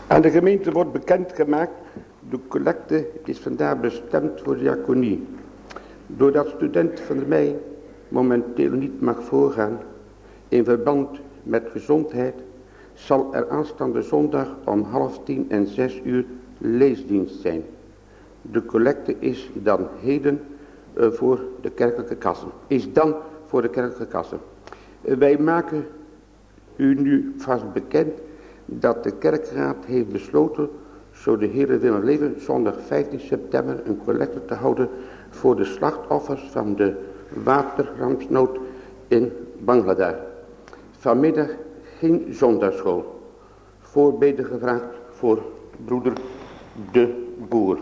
Aan de gemeente wordt bekendgemaakt, de collecte is vandaag bestemd voor diaconie. Doordat student van de mei momenteel niet mag voorgaan in verband met gezondheid, zal er aanstaande zondag om 9:30 en 6:00 leesdienst zijn. De collecte is dan heden voor de kerkelijke kassen. Wij maken u nu vast bekend dat de kerkraad heeft besloten, zo de Heere willen leven, zondag 15 september een collecte te houden voor de slachtoffers van de waterrampsnood in Bangladesh. Vanmiddag geen zondagsschool. Voorbeden gevraagd voor broeder De Boer.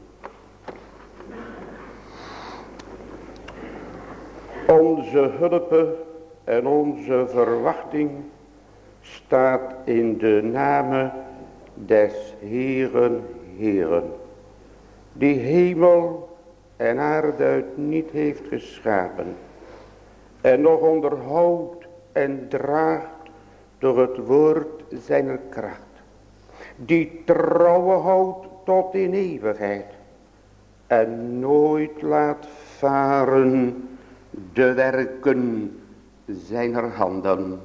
Onze hulp en onze verwachting staat in de namen des Heeren, die hemel en aarde uit niet heeft geschapen en nog onderhoudt en draagt door het woord zijner kracht, die trouwe houdt tot in eeuwigheid en nooit laat varen de werken zijner handen.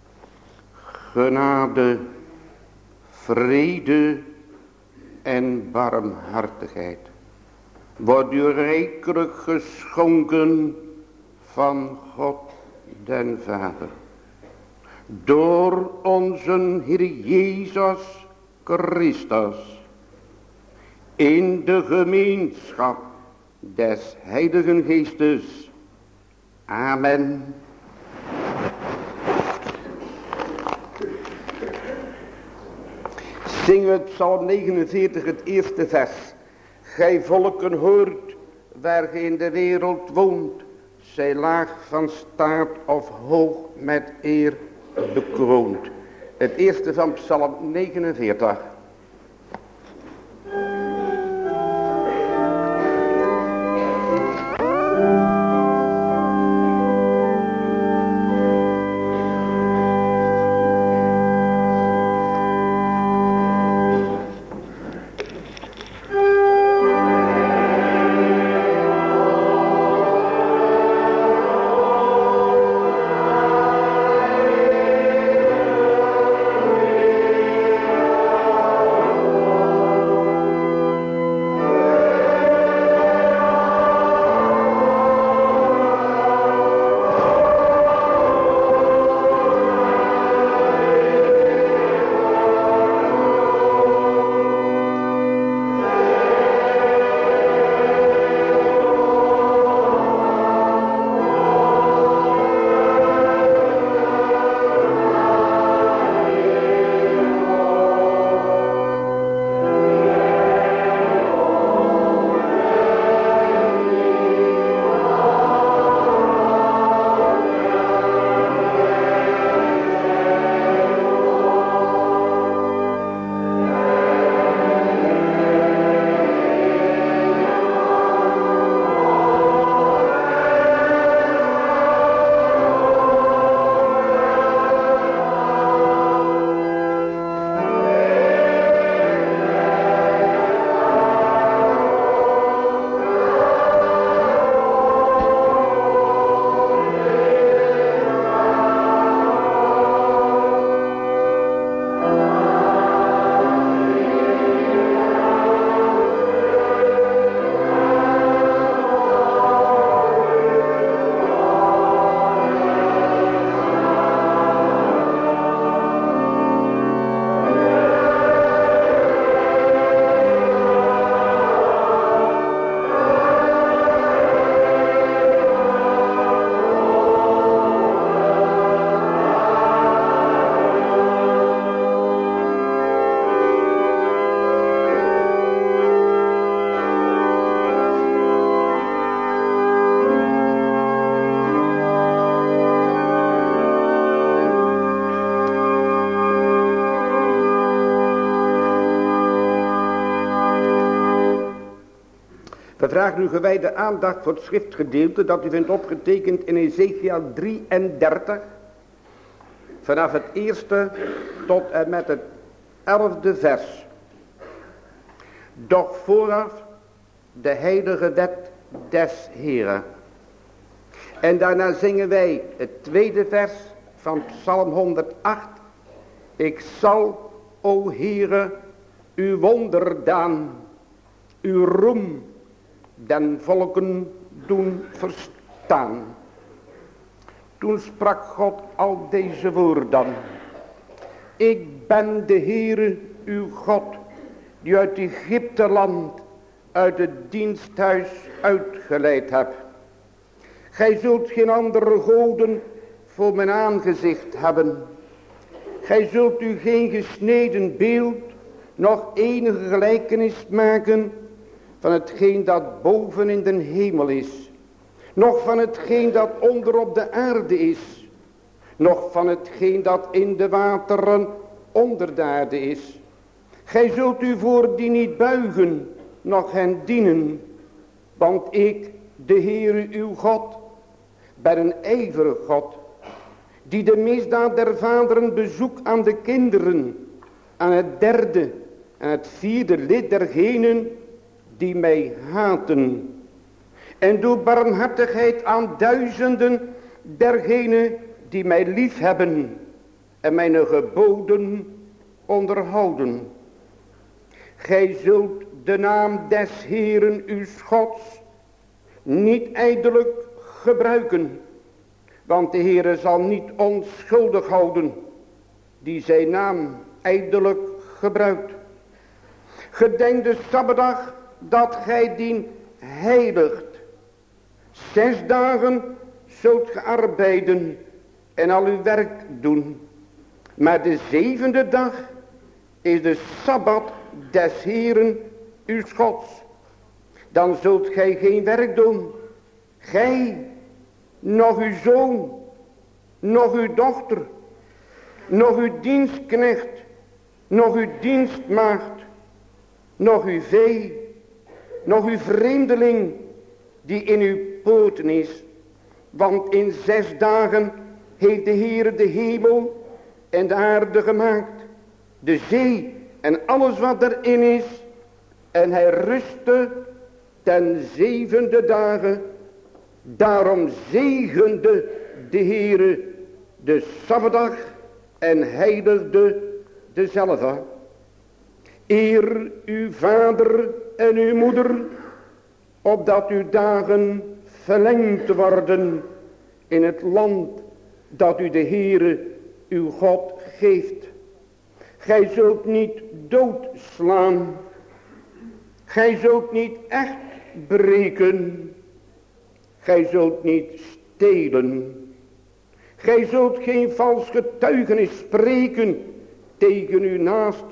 Genade, vrede en barmhartigheid wordt u rijkelijk geschonken van God den Vader, door onze Heer Jezus Christus, in de gemeenschap des Heiligen Geestes. Amen. Zingen we Psalm 49, het eerste vers. Gij volken hoort, waar gij in de wereld woont, zij laag van staat of hoog met eer bekroond. Het eerste van Psalm 49. We vragen u gewijde aandacht voor het schriftgedeelte dat u vindt opgetekend in Ezekiel 33. Vanaf het eerste tot en met het 11e vers. Doch vooraf de heilige wet des Heren. En daarna zingen wij het tweede vers van Psalm 108. Ik zal, o Heere, uw wonderdaan, uw roem, den volken doen verstaan. Toen sprak God al deze woorden. Ik ben de Heere, uw God, die uit Egypte land, uit het diensthuis uitgeleid heb. Gij zult geen andere goden voor mijn aangezicht hebben. Gij zult u geen gesneden beeld, nog enige gelijkenis maken van hetgeen dat boven in den hemel is, nog van hetgeen dat onder op de aarde is, nog van hetgeen dat in de wateren onder de aarde is. Gij zult u voor die niet buigen, nog hen dienen, want ik, de Heere uw God, ben een ijverig God, die de misdaad der vaderen bezoekt aan de kinderen, aan het derde en het vierde lid dergenen die mij haten. En doe barmhartigheid aan duizenden dergenen die mij lief hebben en mijn geboden onderhouden. Gij zult de naam des Heeren uw Gods niet ijdelijk gebruiken, want de Heere zal niet onschuldig houden die zijn naam ijdelijk gebruikt. Gedenk de Sabbatdag dat gij dien heiligt. 6 dagen zult ge arbeiden en al uw werk doen. Maar de 7e dag is de Sabbat des Heeren uw Gods. Dan zult gij geen werk doen. Gij, nog uw zoon, nog uw dochter, nog uw dienstknecht, nog uw dienstmaagd, nog uw vee, nog uw vreemdeling die in uw poorten is. Want in 6 dagen heeft de Heere de hemel en de aarde gemaakt, de zee en alles wat erin is. En hij rustte ten 7e dagen. Daarom zegende de Heere de Sabbatdag en heiligde dezelve. Eer uw vader en uw moeder, opdat uw dagen verlengd worden in het land dat u de Heere uw God geeft. Gij zult niet doodslaan. Gij zult niet echt breken. Gij zult niet stelen. Gij zult geen vals getuigenis spreken tegen uw naaste.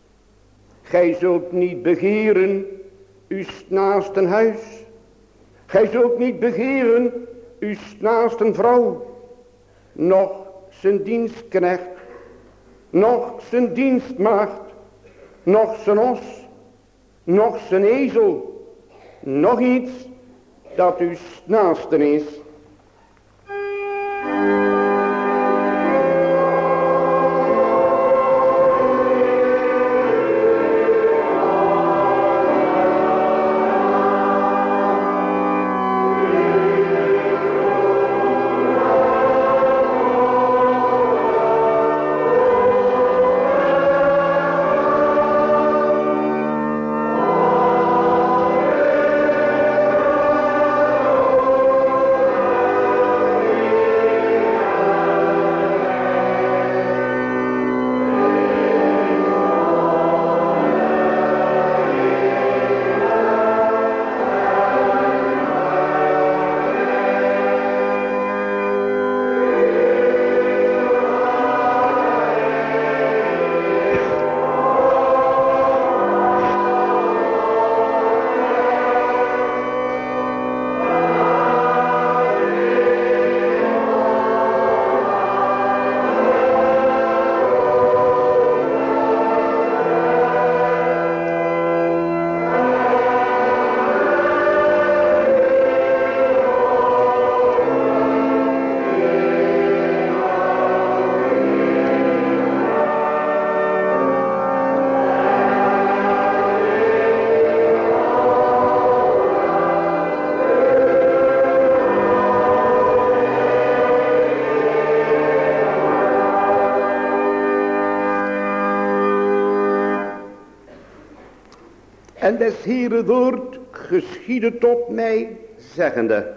Gij zult niet begeren uw naasten huis. Gij zult niet begeren uw naasten vrouw, noch zijn dienstknecht, noch zijn dienstmaagd, noch zijn os, noch zijn ezel, nog iets dat uw naasten is. En des Heere woord geschiedde tot mij, zeggende: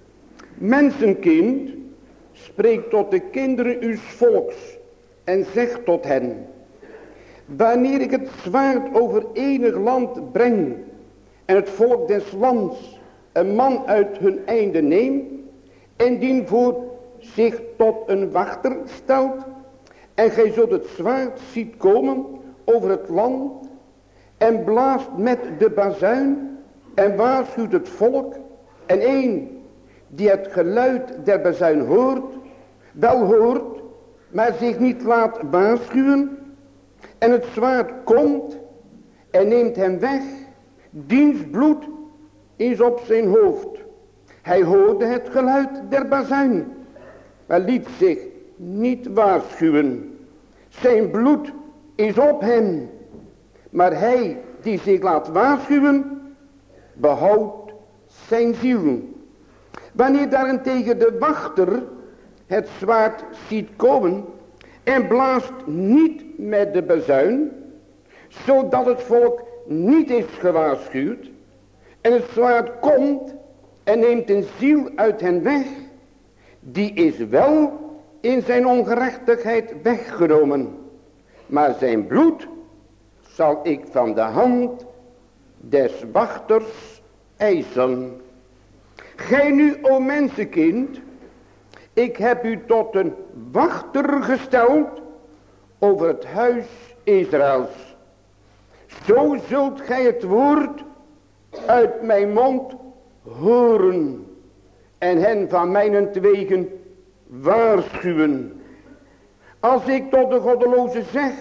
Mensenkind, spreek tot de kinderen uws volks en zeg tot hen: wanneer ik het zwaard over enig land breng en het volk des lands een man uit hun einde neem en dien voor zich tot een wachter stelt, en gij zult het zwaard ziet komen over het land en blaast met de bazuin en waarschuwt het volk, en een die het geluid der bazuin hoort, wel hoort, maar zich niet laat waarschuwen, en het zwaard komt en neemt hem weg, diens bloed is op zijn hoofd. Hij hoorde het geluid der bazuin, maar liet zich niet waarschuwen. Zijn bloed is op hem, maar hij die zich laat waarschuwen, behoudt zijn ziel. Wanneer daarentegen de wachter het zwaard ziet komen en blaast niet met de bazuin, zodat het volk niet is gewaarschuwd, en het zwaard komt en neemt een ziel uit hen weg, die is wel in zijn ongerechtigheid weggenomen, maar zijn bloed zal ik van de hand des wachters eisen. Gij nu, o mensenkind, ik heb u tot een wachter gesteld over het huis Israëls. Zo zult gij het woord uit mijn mond horen en hen van mijnentwegen waarschuwen. Als ik tot de goddeloze zeg: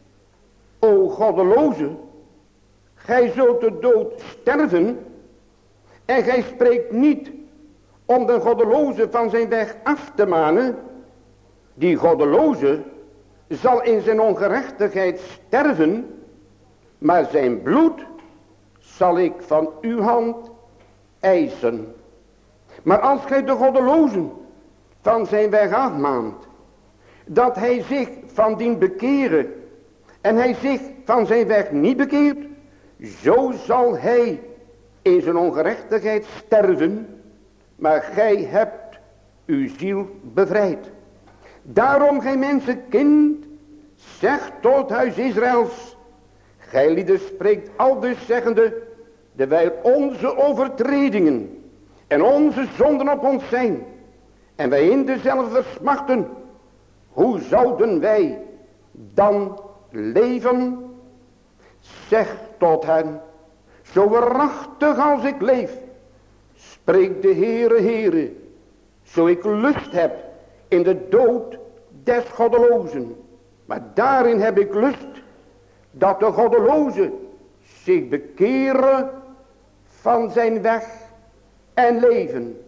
o goddeloze, gij zult de dood sterven, en gij spreekt niet om de goddeloze van zijn weg af te manen, die goddeloze zal in zijn ongerechtigheid sterven, maar zijn bloed zal ik van uw hand eisen. Maar als gij de goddelozen van zijn weg afmaant, dat hij zich van dien bekeren en hij zich van zijn weg niet bekeert, zo zal hij in zijn ongerechtigheid sterven, maar gij hebt uw ziel bevrijd. Daarom, gij mensenkind, zeg tot huis Israëls: gij lieden spreekt aldus zeggende, dewijl onze overtredingen en onze zonden op ons zijn, en wij in dezelfde smachten, hoe zouden wij dan leven? Zeg tot hen: zo waarachtig als ik leef, spreekt de Heere, Heere, zo ik lust heb in de dood des goddelozen, maar daarin heb ik lust dat de goddeloze zich bekeren van zijn weg en leven.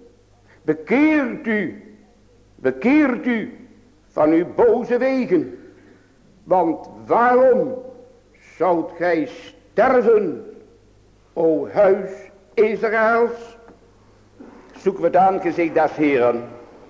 Bekeert u van uw boze wegen, want waarom zoudt gij sterven, o huis Israëls? Zoeken we het aangezicht des Heeren.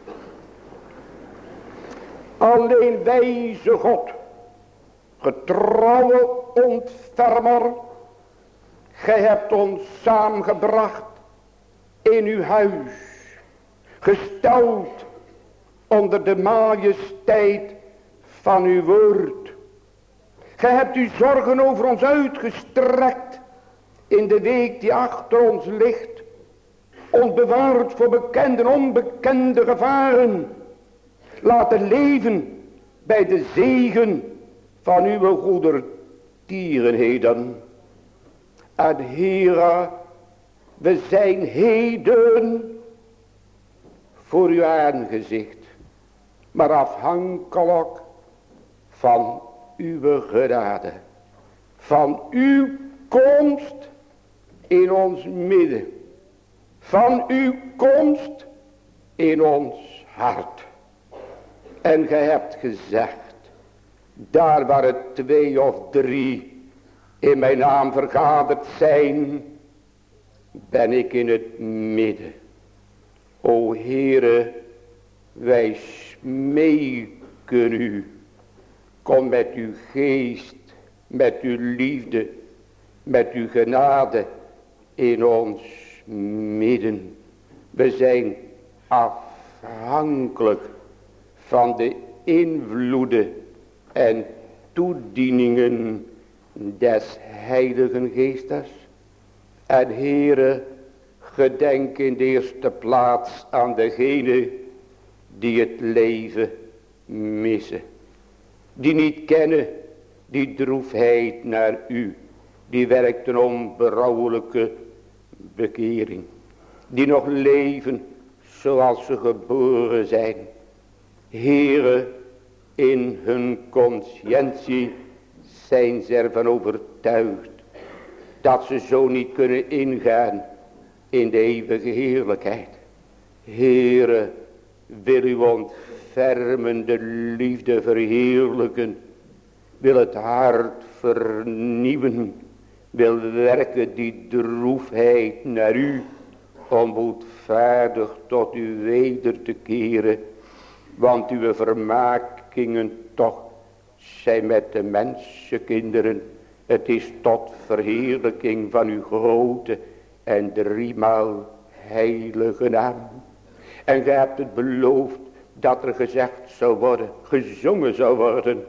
Alleen wijze God, getrouwe ontfermer, gij hebt ons samengebracht in uw huis, gesteld onder de majesteit van uw woord. Gij hebt uw zorgen over ons uitgestrekt in de week die achter ons ligt, ons bewaard voor bekende en onbekende gevaren, laten leven bij de zegen van uw goedertierenheden. En Heere, we zijn heden voor uw aangezicht, maar afhankelijk van uw genade, van uw komst in ons midden, van uw komst in ons hart. En gij hebt gezegd, daar waar het 2 of 3 in mijn naam vergaderd zijn, ben ik in het midden. O Heere, wij smeken u, kom met uw geest, met uw liefde met uw genade in ons midden. We zijn afhankelijk van de invloeden en toedieningen des Heiligen Geestes. En Heere, gedenk in de eerste plaats aan degenen die het leven missen. Die niet kennen die droefheid naar u. Die werkt een onberouwelijke bekering. Die nog leven zoals ze geboren zijn. Heere, in hun conscientie zijn ze ervan overtuigd dat ze zo niet kunnen ingaan in de eeuwige heerlijkheid. Heere, wil uw ontfermende liefde verheerlijken, wil het hart vernieuwen, wil werken die droefheid naar u, om boetvaardig tot u weder te keren. Want uw vermakingen toch zijn met de mensenkinderen. Het is tot verheerlijking van uw grote en driemaal heilige naam. En gij hebt het beloofd dat er gezegd zou worden, gezongen zou worden.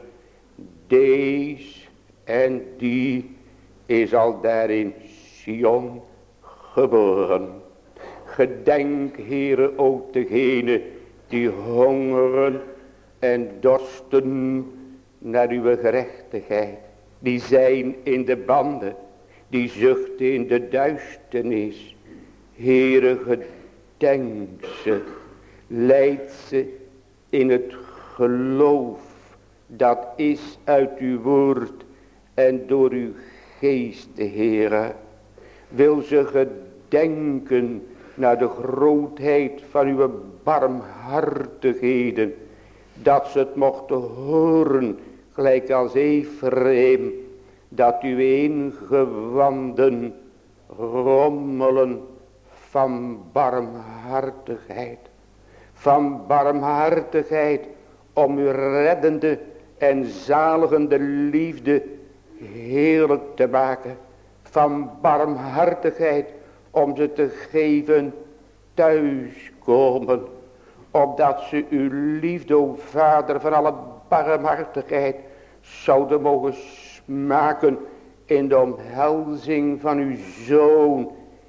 Deze en die is al daar in Sion geboren. Gedenk, Heere, ook degene die hongeren en dorsten naar uw gerechtigheid. Die zijn in de banden, die zuchten in de duisternis. Heere, gedenk ze, leid ze in het geloof dat is uit uw woord en door uw geest, Heere. Wil ze gedenken naar de grootheid van uw barmhartigheden, dat ze het mochten horen, gelijk als Ephraim, dat uw ingewanden rommelen van barmhartigheid. Van barmhartigheid om uw reddende en zaligende liefde heerlijk te maken. Van barmhartigheid om ze te geven thuiskomen. Opdat ze uw liefde, o Vader, van alle barmhartigheid zouden mogen smaken in de omhelzing van uw Zoon,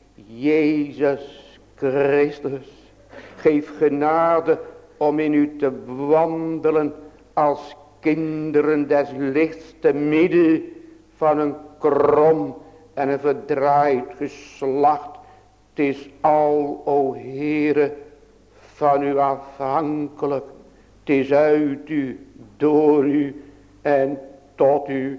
Jezus Christus. Geef genade om in u te wandelen als kinderen des lichts te midden van een krom en een verdraaid geslacht. Het is al, o Heere, van u afhankelijk. Het is uit u, door u en tot u.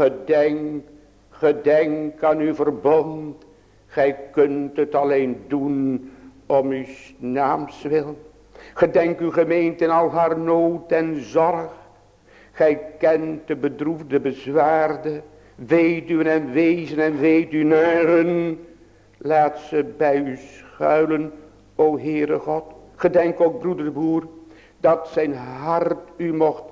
Gedenk aan uw verbond. Gij kunt het alleen doen om uw naams wil. Gedenk uw gemeente in al haar nood en zorg. Gij kent de bedroefde bezwaarde, weduwen en wezen en weduwnaren. Laat ze bij u schuilen, o Heere God. Gedenk ook broeder de boer, dat zijn hart u mocht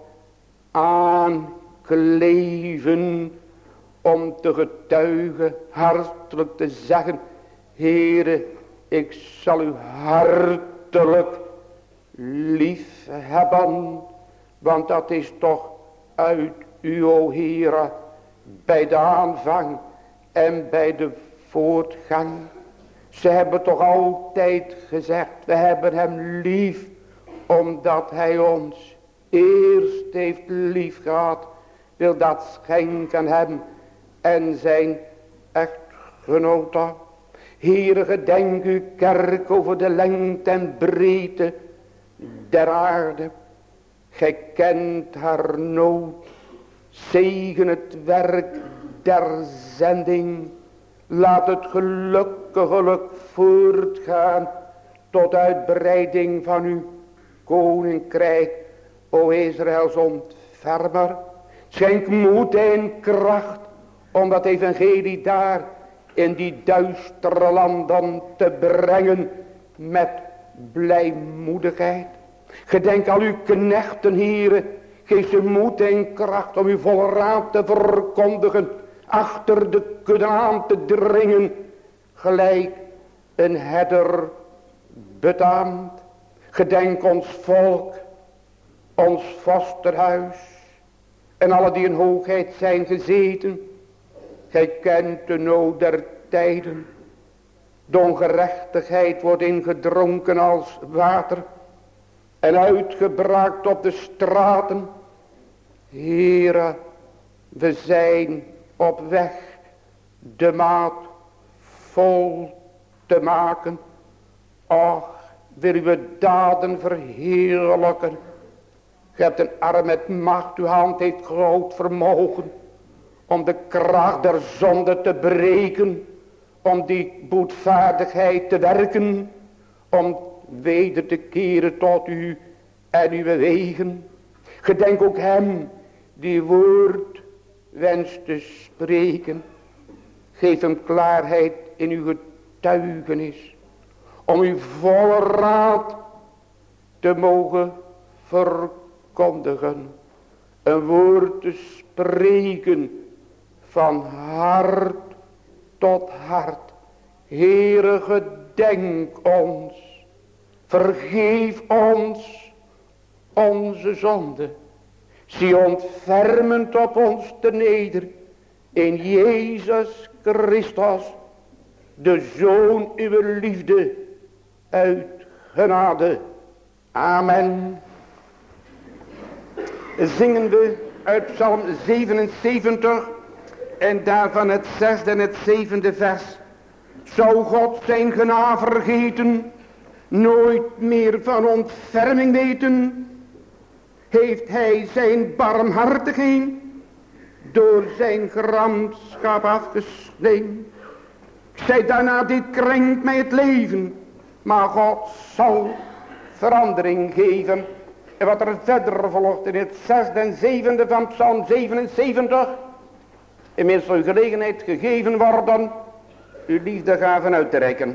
aankleven, om te getuigen, hartelijk te zeggen, Heere, ik zal u hartelijk lief hebben, want dat is toch uit u, o Heere, bij de aanvang en bij de voortgang. Ze hebben toch altijd gezegd, we hebben hem lief, omdat hij ons eerst heeft lief gehad. Wil dat schenken aan hem en zijn echtgenote. Heere, gedenk uw kerk over de lengte en breedte der aarde. Gij kent haar nood. Zegen het werk der zending. Laat het gelukkiglijk voortgaan tot uitbreiding van uw koninkrijk, o Israëls ontfermer. Schenk moed en kracht om dat evangelie daar in die duistere landen te brengen met blijmoedigheid. Gedenk al uw knechten, Heere, geef ze moed en kracht om uw volle raad te verkondigen achter de kudde aan te dringen, gelijk een herder betaamt. Gedenk ons volk, ons vasterhuis, en alle die in hoogheid zijn gezeten. Gij kent de nood der tijden. De ongerechtigheid wordt ingedronken als water en uitgebraakt op de straten. Heere, we zijn op weg de maat vol te maken. Och, wil uw daden verheerlijken. Gij hebt een arm met macht, uw hand heeft groot vermogen om de kracht der zonde te breken, om die boetvaardigheid te werken, om weder te keren tot u en uw wegen. Gedenk ook hem die woord wenst te spreken. Geef hem klaarheid in uw getuigenis, om uw volle raad te mogen verkondigen. Een woord te spreken van hart tot hart. Heere, gedenk ons. Vergeef ons onze zonde. Zie ontfermend op ons te neder. In Jezus Christus, de Zoon uw liefde, uit genade. Amen. Zingen we uit Psalm 77 en daarvan het 6e en het 7e vers. Zou God zijn genade vergeten, nooit meer van ontferming weten, heeft hij zijn barmhartigheid door zijn gramschap afgesneden. Zij daarna, dit krenkt mij het leven, maar God zal verandering geven. En wat er verder volgt in het 6e en 7e van Psalm 77. Inmiddels zal u gelegenheid gegeven worden uw liefdegaven uit te reiken.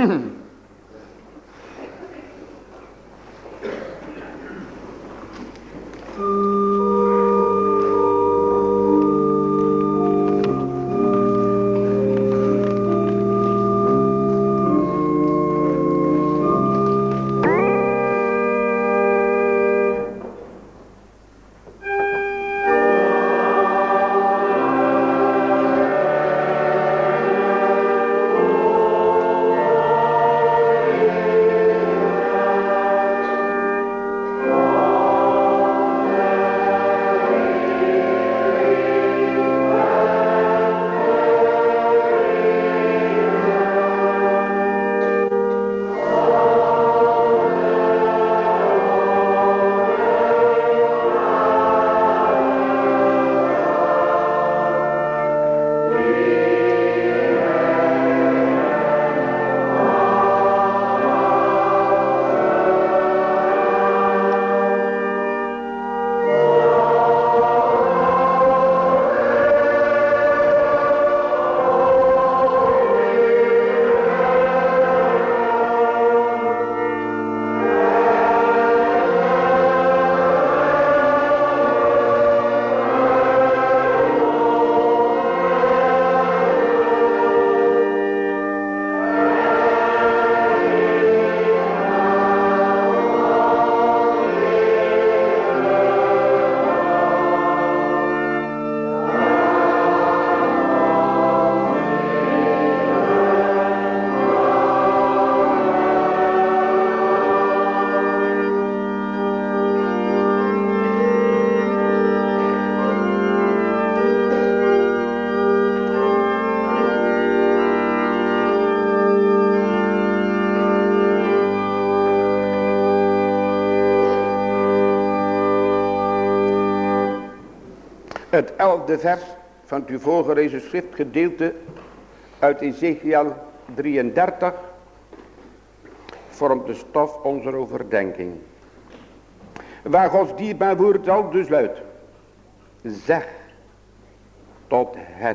Het 11e vers van het u voorgelezen schriftgedeelte uit Ezekiel 33 vormt de stof onze overdenking. Waar Gods dierbaar woord al dus luidt. Zeg tot hen.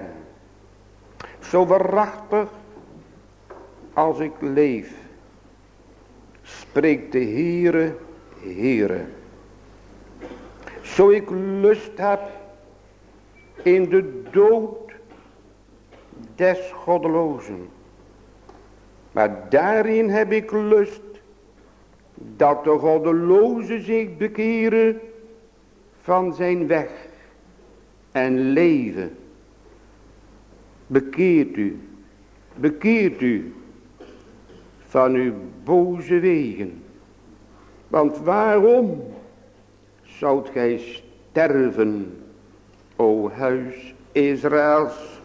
Zo waarachtig als ik leef, spreekt de Heere, Heere. Zo ik lust heb in de dood des goddelozen. Maar daarin heb ik lust dat de goddeloze zich bekeren van zijn weg en leven. Bekeert u van uw boze wegen. Want waarom zoudt gij sterven, o huis Israëls?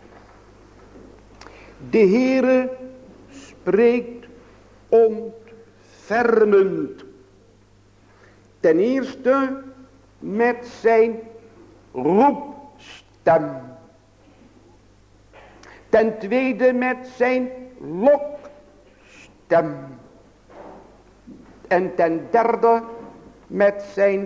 De Heere spreekt ontfermend. Ten eerste met zijn roepstem. Ten tweede met zijn lokstem. En ten derde met zijn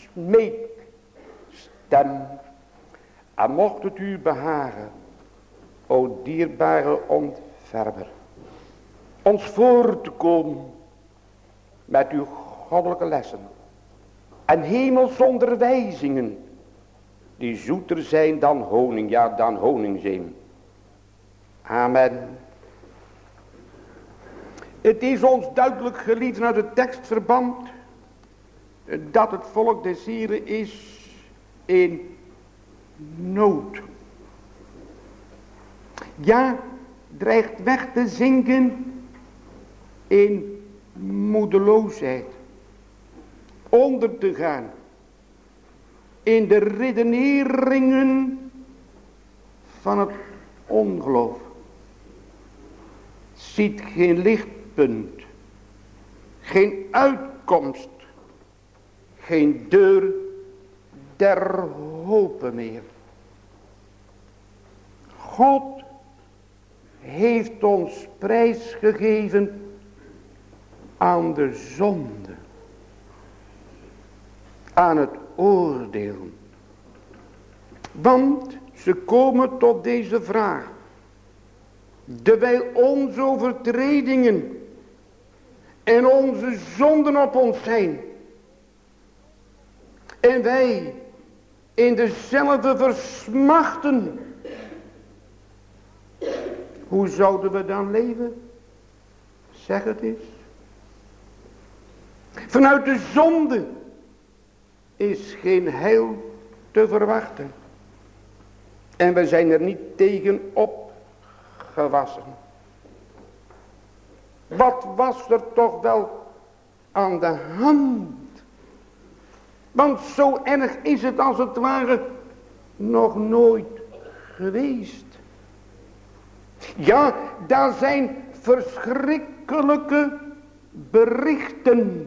smeekstem. En mocht het u behagen, o dierbare ontfermer, ons voor te komen met uw goddelijke lessen en hemelsonderwijzingen, die zoeter zijn dan honing, ja dan honingzeem. Amen. Het is ons duidelijk geliefd uit het tekstverband dat het volk des Heren is in nood. Ja, dreigt weg te zinken in moedeloosheid. Onder te gaan in de redeneringen van het ongeloof. Ziet geen lichtpunt, geen uitkomst, geen deur der hope meer. God heeft ons prijsgegeven aan de zonde, aan het oordeel. Want ze komen tot deze vraag. Dewijl onze overtredingen en onze zonden op ons zijn. En wij in dezelfde versmachten. Hoe zouden we dan leven? Zeg het eens. Vanuit de zonde is geen heil te verwachten. En we zijn er niet tegen opgewassen. Wat was er toch wel aan de hand? Want zo erg is het als het ware nog nooit geweest. Ja, daar zijn verschrikkelijke berichten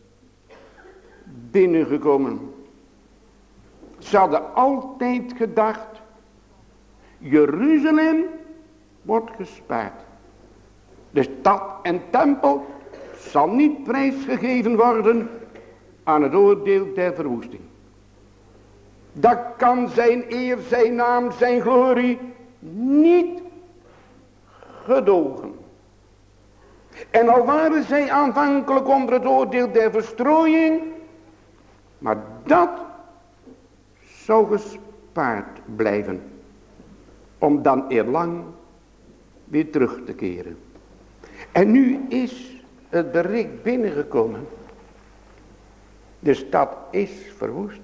binnengekomen. Ze hadden altijd gedacht, Jeruzalem wordt gespaard. De stad en tempel zal niet prijsgegeven worden aan het oordeel der verwoesting. Dat kan zijn eer, zijn naam, zijn glorie niet gedogen. En al waren zij aanvankelijk onder het oordeel der verstrooiing, maar dat zou gespaard blijven, om dan eerlang weer terug te keren. En nu is het bericht binnengekomen. De stad is verwoest.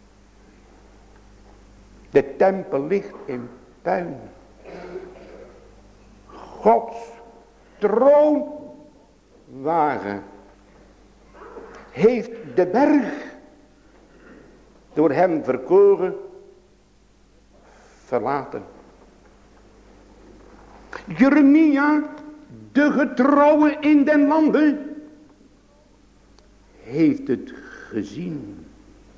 De tempel ligt in puin. Gods troonwagen heeft de berg door hem verkoren verlaten. Jeremia, de getrouwe in den lande, heeft het gezien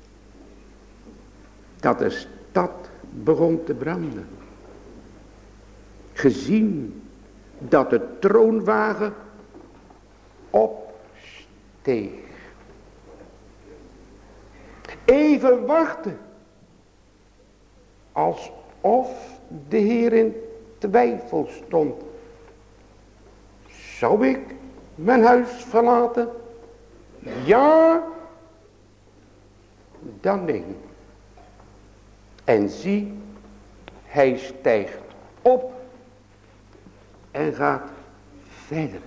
dat de stad begon te branden. Gezien dat de troonwagen opsteeg. Even wachten, alsof de Heer in twijfel stond. Zou ik mijn huis verlaten? Ja, dan nee. En zie, hij stijgt op en gaat verder.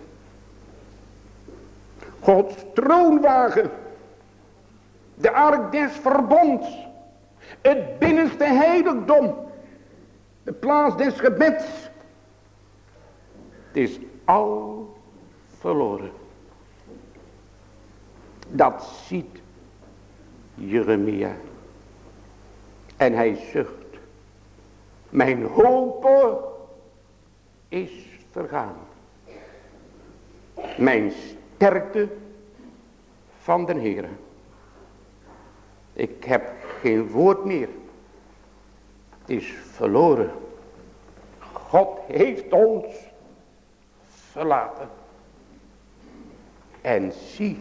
Gods troonwagen, de ark des verbonds, het binnenste heiligdom, de plaats des gebeds. Het is al verloren. Dat ziet Jeremia. En hij zucht. Mijn hoop is vergaan. Mijn sterkte van den Heere. Ik heb geen woord meer. Het is verloren. God heeft ons verlaten. En zie,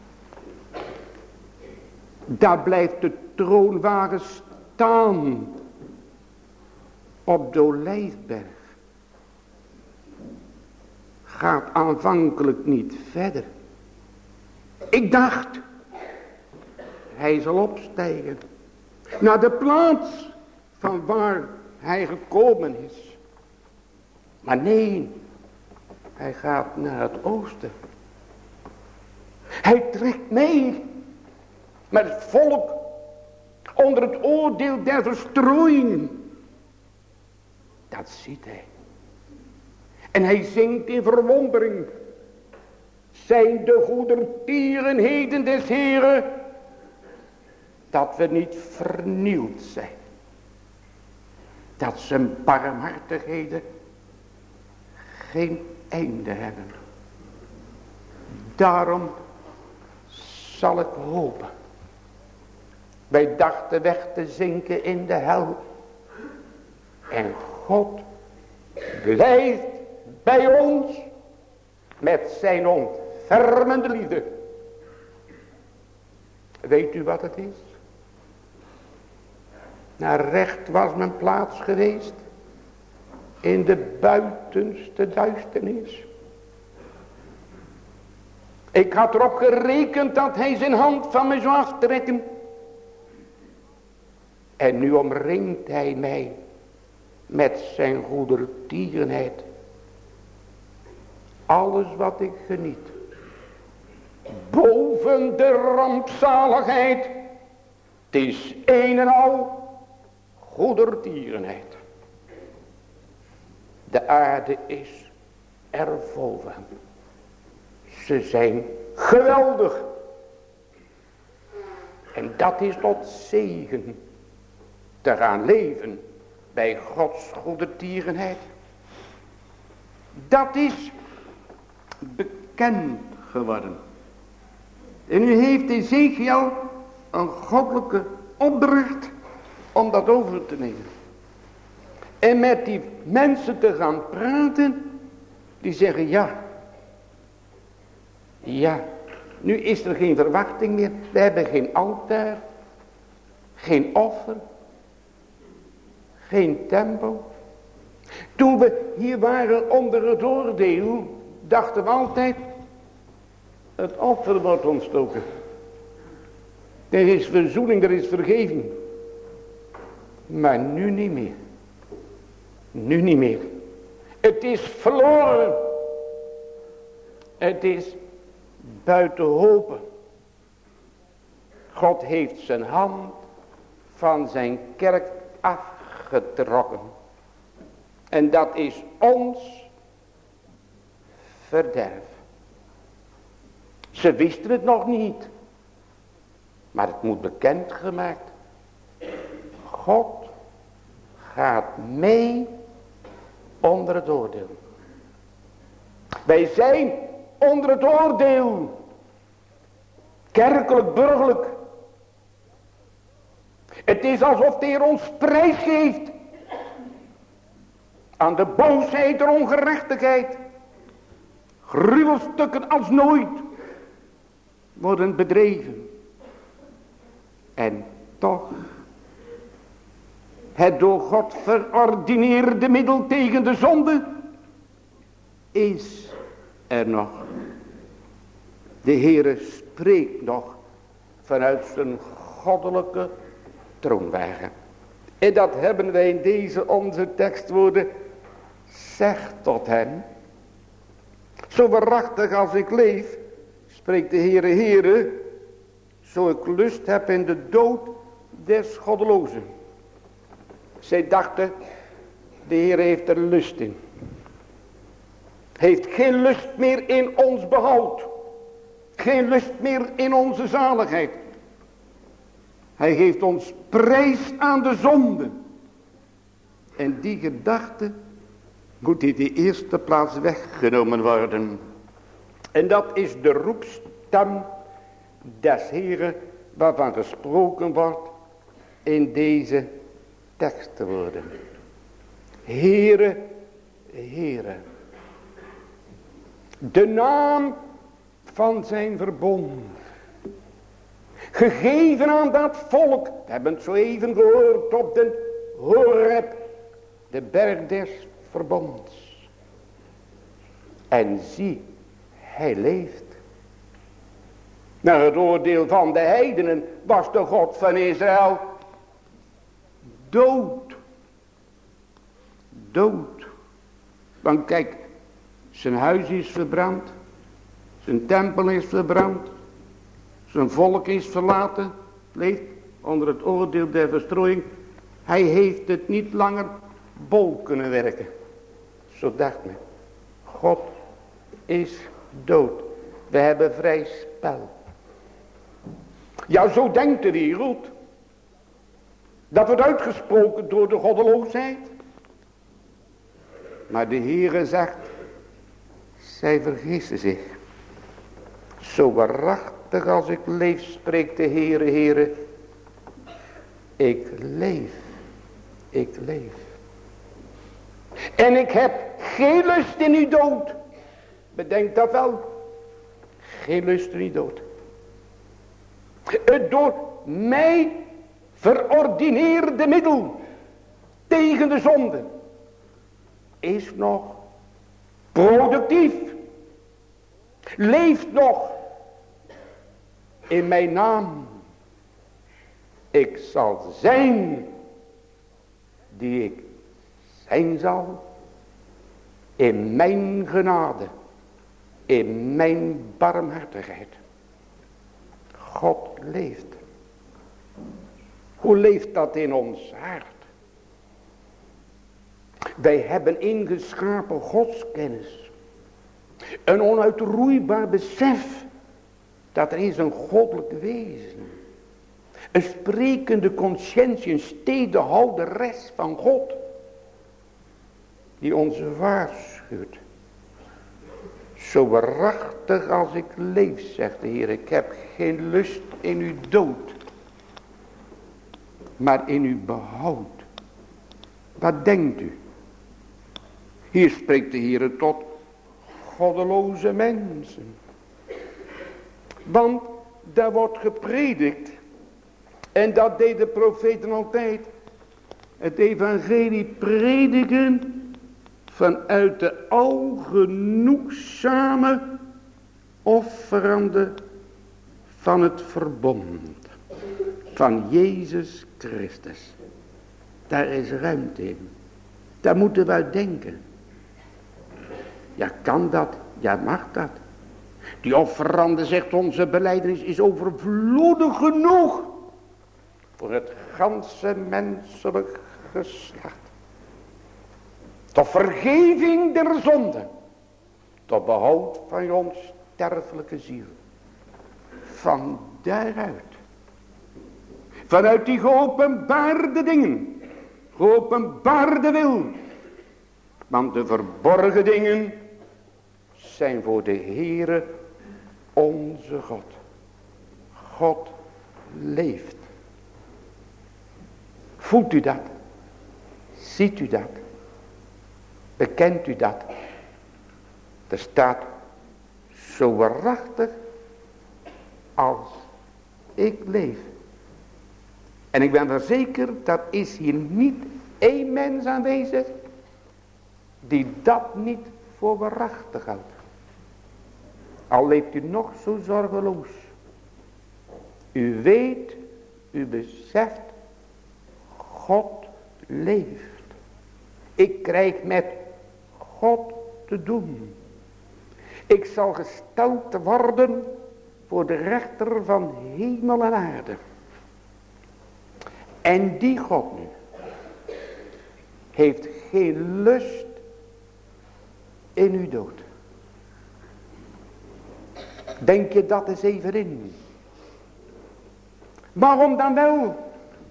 daar blijft de troonwagen staan op de Olijfberg. Gaat aanvankelijk niet verder. Ik dacht, hij zal opstijgen naar de plaats van waar hij gekomen is. Maar nee, hij gaat naar het oosten. Hij trekt mee met het volk onder het oordeel der verstrooiingen. Dat ziet hij. En hij zingt in verwondering. Zijn de goedertierenheden des Heeren, dat we niet vernieuwd zijn. Dat zijn barmhartigheden geen einde hebben. Daarom zal ik hopen. Wij dachten weg te zinken in de hel. En God blijft bij ons met zijn ontfermende liefde. Weet u wat het is? Naar recht was mijn plaats geweest in de buitenste duisternis. Ik had erop gerekend dat hij zijn hand van me zou aftrekken. En nu omringt hij mij met zijn goedertierenheid. Alles wat ik geniet, boven de rampzaligheid, het is een en al goedertierenheid. De aarde is er vol van. Ze zijn geweldig. En dat is tot zegen te gaan leven bij Gods goedertierenheid. Dat is bekend geworden. En nu heeft Ezekiel een goddelijke opdracht om dat over te nemen. En met die mensen te gaan praten, die zeggen ja. Ja, nu is er geen verwachting meer. We hebben geen altaar, geen offer, geen tempel. Toen we hier waren onder het oordeel, dachten we altijd, het offer wordt ontstoken. Er is verzoening, er is vergeving. Maar nu niet meer. Nu niet meer. Het is verloren. Het is buiten hopen. God heeft zijn hand van zijn kerk afgetrokken. En dat is ons verderf. Ze wisten het nog niet. Maar het moet bekendgemaakt. God gaat mee onder het oordeel. Wij zijn onder het oordeel. Kerkelijk, burgerlijk. Het is alsof de Heer ons prijs geeft. Aan de boosheid en ongerechtigheid. Gruwelstukken als nooit worden bedreven. En toch, het door God verordineerde middel tegen de zonde is er nog. De Heere spreekt nog vanuit zijn goddelijke troonwagen. En dat hebben wij in deze onze tekstwoorden. Zeg tot hen, Zo waarachtig als ik leef, spreekt de Heere, Heere, zo ik lust heb in de dood des goddelozen. Zij dachten, de Heere heeft er lust in. Heeft geen lust meer in ons behoud. Geen lust meer in onze zaligheid. Hij geeft ons prijs aan de zonde. En die gedachte moet in de eerste plaats weggenomen worden. En dat is de roepstem des Heeren waarvan gesproken wordt in deze tekstwoorden. Heere, Heere. De naam van zijn verbond. Gegeven aan dat volk. We hebben het zo even gehoord op de Horeb. De berg des verbonds. En zie, hij leeft. Naar het oordeel van de heidenen was de God van Israël dood. Dood. Want kijk, zijn huis is verbrand. Zijn tempel is verbrand. Zijn volk is verlaten. Leeft onder het oordeel der verstrooiing. Hij heeft het niet langer bol kunnen werken. Zo dacht men. God is dood. We hebben vrij spel. Ja, zo denkt de wereld. Dat wordt uitgesproken door de goddeloosheid. Maar de Heere zegt, zij vergissen zich. Zo waarachtig als ik leef, spreekt de Heere, Heere. Ik leef. Ik leef. En ik heb geen lust in uw dood. Bedenk dat wel. Geen lust in uw dood. Het door mij verordineerde middel tegen de zonde is nog productief. Leeft nog in mijn naam. Ik zal zijn die ik zijn zal in mijn genade, in mijn barmhartigheid. God leeft. Hoe leeft dat in ons hart? Wij hebben ingeschapen godskennis. Een onuitroeibaar besef dat er is een goddelijk wezen. Een sprekende conscientie, een stedehouderes van God. Die ons waarschuwt. Zo waarachtig als ik leef, zegt de Heer, ik heb geen lust in uw dood. Maar in uw behoud. Wat denkt u? Hier spreekt de Heer tot goddeloze mensen. Want daar wordt gepredikt. En dat deed de profeten altijd. Het evangelie prediken vanuit de algenoegzame offerande van het verbond. Van Jezus Christus. Daar is ruimte in. Daar moeten we uit denken. Ja, kan dat? Ja, mag dat? Die offerande, zegt onze belijdenis, is overvloedig genoeg voor het ganse menselijk geslacht. Tot vergeving der zonde. Tot behoud van je onsterfelijke ziel. Van daaruit. Vanuit die geopenbaarde dingen. Geopenbaarde wil. Want de verborgen dingen zijn voor de Heere onze God. God leeft. Voelt u dat? Ziet u dat? Bekent u dat? Er staat zo waarachtig als ik leef. En ik ben verzekerd, dat is hier niet één mens aanwezig die dat niet voor waarachtig houdt. Al leeft u nog zo zorgeloos. U weet, u beseft, God leeft. Ik krijg met God te doen. Ik zal gesteld worden voor de rechter van hemel en aarde. En die God nu heeft geen lust in uw dood. Denk je dat eens even in. Waarom dan wel?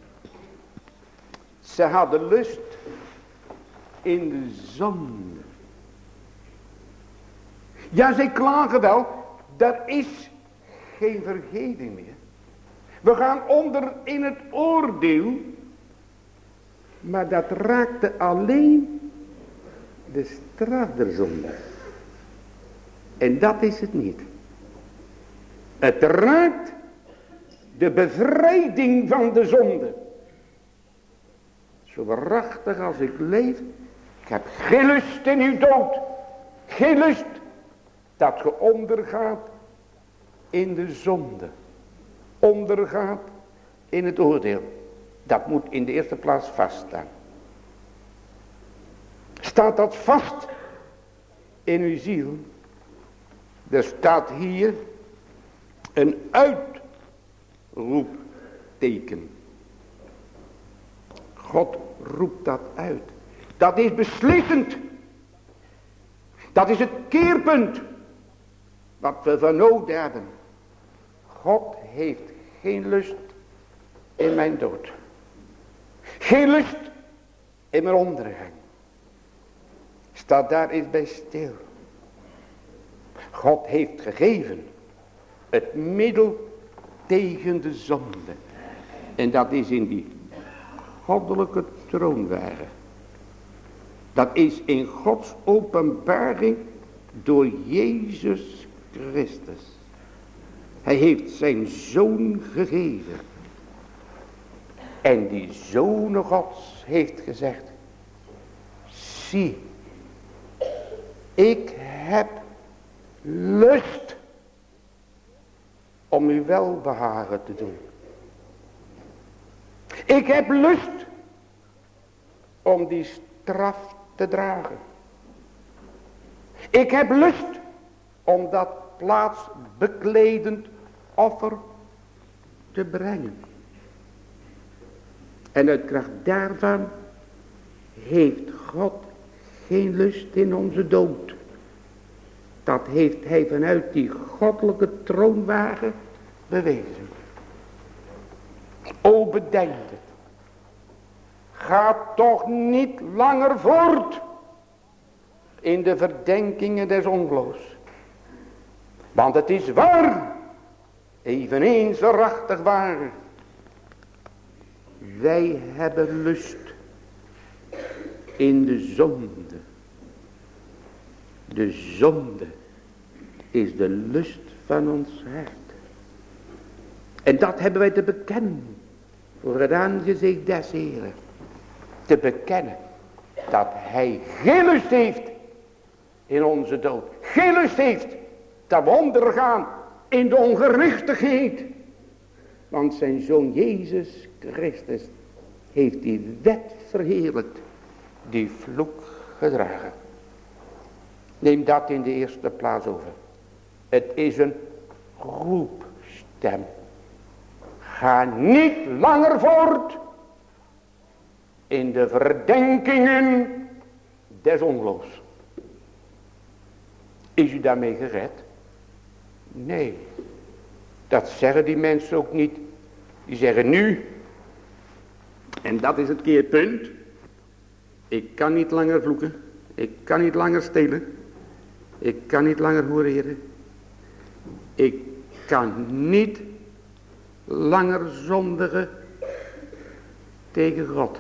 Ze hadden lust in de zonde. Ja, zij klagen wel. Er is geen vergeving meer. We gaan onder in het oordeel. Maar dat raakte alleen de straf der zonde. En dat is het niet. Het raakt de bevrijding van de zonde. Zo waarachtig als ik leef. Ik heb geen lust in uw dood. Geen lust dat je ondergaat in de zonde. Ondergaat in het oordeel. Dat moet in de eerste plaats vaststaan. Staat dat vast in uw ziel? Er staat hier een uitroepteken. God roept dat uit. Dat is beslissend. Dat is het keerpunt. Wat we van nodig hebben. God heeft geen lust in mijn dood. Geen lust in mijn ondergang. Staat daar eens bij stil. God heeft gegeven het middel tegen de zonde. En dat is in die goddelijke troonwagen. Dat is in Gods openbaring door Jezus Christus. Hij heeft zijn zoon gegeven. En die zoon Gods heeft gezegd. Zie, ik heb lust om u welbehagen te doen. Ik heb lust om die straf te dragen. Ik heb lust om dat plaatsbekledend offer te brengen. En uit kracht daarvan heeft God geen lust in onze dood. Dat heeft hij vanuit die goddelijke troonwagen bewezen. O, bedenk het. Ga toch niet langer voort in de verdenkingen des ongeloofs. Want het is waar, eveneens waarachtig waar. Wij hebben lust in de zonde. De zonde is de lust van ons hart. En dat hebben wij te bekennen. Voor het aangezicht des Heren. Te bekennen dat hij geen lust heeft in onze dood. Geen lust heeft dat we ondergaan in de ongerechtigheid. Want zijn zoon Jezus Christus heeft die wet verheerlijkt. Die vloek gedragen. Neem dat in de eerste plaats over. Het is een roepstem. Ga niet langer voort in de verdenkingen des ongeloofs. Is u daarmee gered? Nee. Dat zeggen die mensen ook niet. Die zeggen nu, en dat is het keerpunt. Ik kan niet langer vloeken. Ik kan niet langer stelen. Ik kan niet langer hoereren. Ik kan niet langer zondigen tegen God.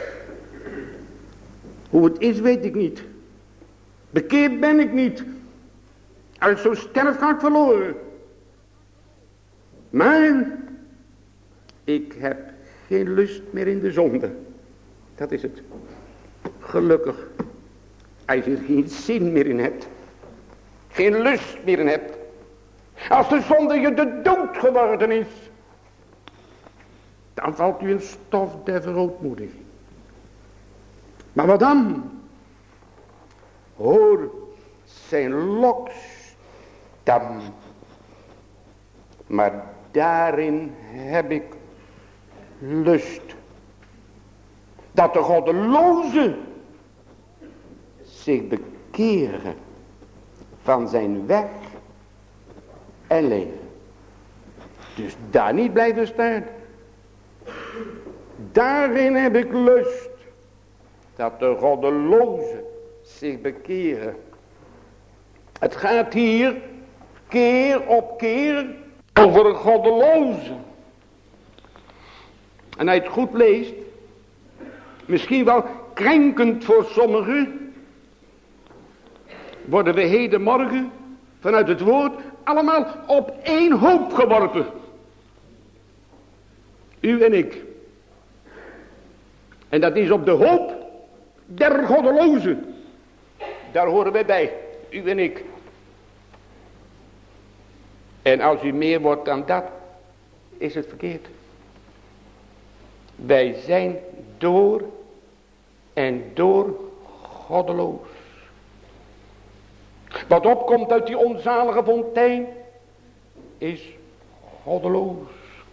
Hoe het is weet ik niet. Bekeerd ben ik niet. Als ik zo sterf ga ik verloren. Maar ik heb geen lust meer in de zonde. Dat is het. Gelukkig. Als je er geen zin meer in hebt. Geen lust meer in hebt. Als de zonde je de dood geworden is. Dan valt u in stof der verootmoediging. Maar wat dan? Hoor, zijn Maar daarin heb ik lust. Dat de goddelozen zich bekeren van zijn weg en leven. Dus daar niet blijven staan. Daarin heb ik lust. Dat de goddelozen zich bekeren. Het gaat hier keer op keer over goddelozen. En hij het goed leest. Misschien wel krenkend voor sommigen. Worden we hedenmorgen vanuit het woord allemaal op één hoop geworpen. U en ik. En dat is op de hoop der goddelozen. Daar horen wij bij. U en ik. En als u meer wordt dan dat, is het verkeerd. Wij zijn door en door goddeloos. Wat opkomt uit die onzalige fontein is goddeloos.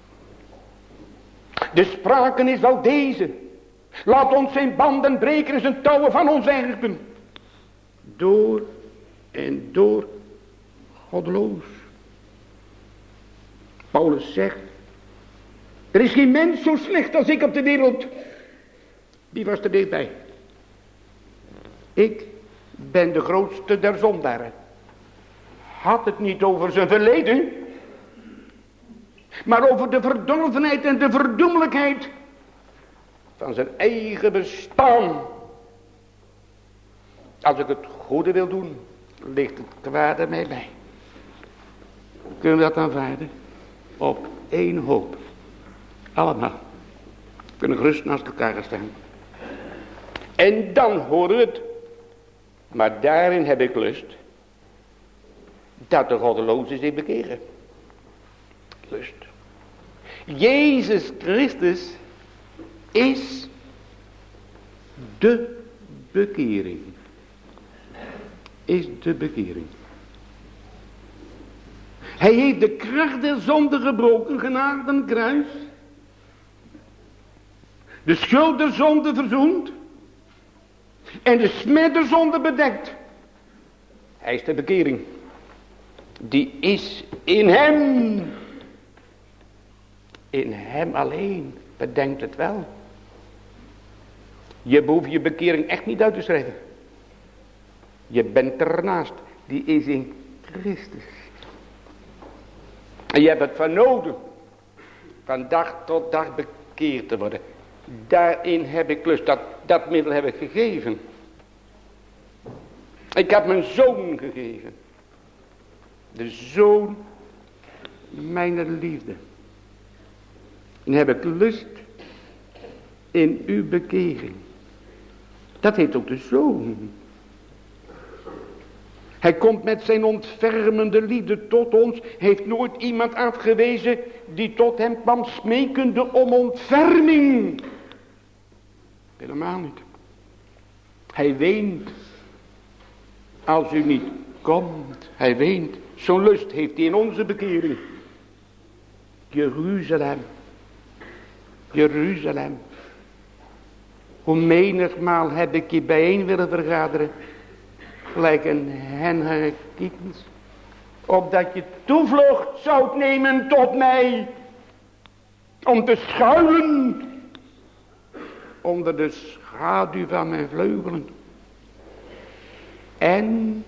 De sprake is wel deze. Laat ons zijn banden breken en zijn touwen van ons werpen. Door en door goddeloos. Paulus zegt, er is geen mens zo slecht als ik op de wereld. Wie was er dichtbij? Ik ben de grootste der zondaren. Had het niet over zijn verleden, maar over de verdorvenheid en de verdoemelijkheid van zijn eigen bestaan. Als ik het goede wil doen, ligt het kwade mij bij. Kunnen we dat aanvaarden? Op één hoop. Allemaal. Kunnen gerust naast elkaar gaan staan. En dan horen we het. Maar daarin heb ik lust. Dat de goddelozen zich bekeren. Lust. Jezus Christus is de bekering. Is de bekering. Hij heeft de kracht der zonde gebroken, genaagd aan het kruis. De schuld der zonde verzoend. En de smet der zonde bedekt. Hij is de bekering. Die is in hem. In hem alleen. Bedenkt het wel. Je behoeft je bekering echt niet uit te schrijven. Je bent ernaast. Die is in Christus. En je hebt het van nodig. Van dag tot dag bekeerd te worden. Daarin heb ik lust. Dat middel heb ik gegeven. Ik heb mijn zoon gegeven. De zoon mijner liefde. En heb ik lust in uw bekering. Dat heet ook de zoon. Hij komt met zijn ontfermende liefde tot ons. Heeft nooit iemand afgewezen die tot hem kwam smekende om ontferming. Helemaal niet. Hij weent. Als u niet komt. Hij weent. Zo'n lust heeft hij in onze bekering. Jeruzalem. Jeruzalem. Hoe menigmaal heb ik je bijeen willen vergaderen. Gelijk een hen kiekens. Opdat je toevlucht zoudt nemen tot mij. Om te schuilen. Onder de schaduw van mijn vleugelen. En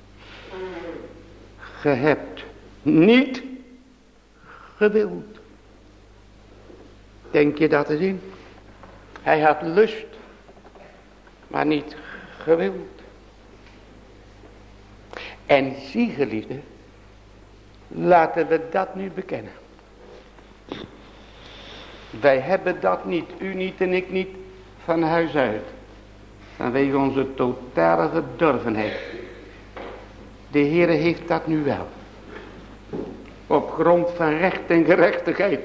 ge hebt niet gewild. Denk je dat eens in? Hij had lust, maar niet gewild. En zie, geliefde, laten we dat nu bekennen. Wij hebben dat niet, u niet en ik niet, van huis uit. Vanwege onze totale gedorvenheid. De Heere heeft dat nu wel. Op grond van recht en gerechtigheid.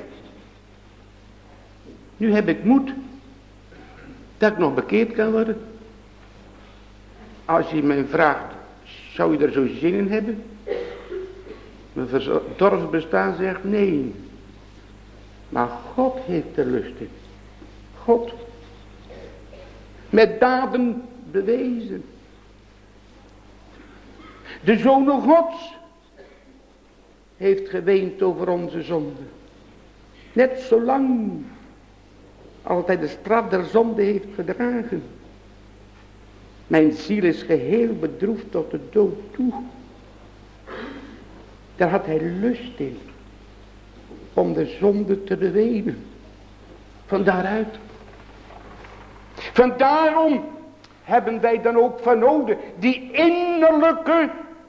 Nu heb ik moed. Dat ik nog bekeerd kan worden. Als je mij vraagt, zou je er zo zin in hebben? Mijn verdorven bestaan zegt nee. Maar God heeft er lust in. God. Met daden bewezen. De Zoon Gods heeft geweend over onze zonde. Net zolang als hij de straf der zonde heeft gedragen. Mijn ziel is geheel bedroefd tot de dood toe. Daar had hij lust in. Om de zonde te bewenen. Van daaruit. Vandaarom hebben wij dan ook van nodig die innerlijke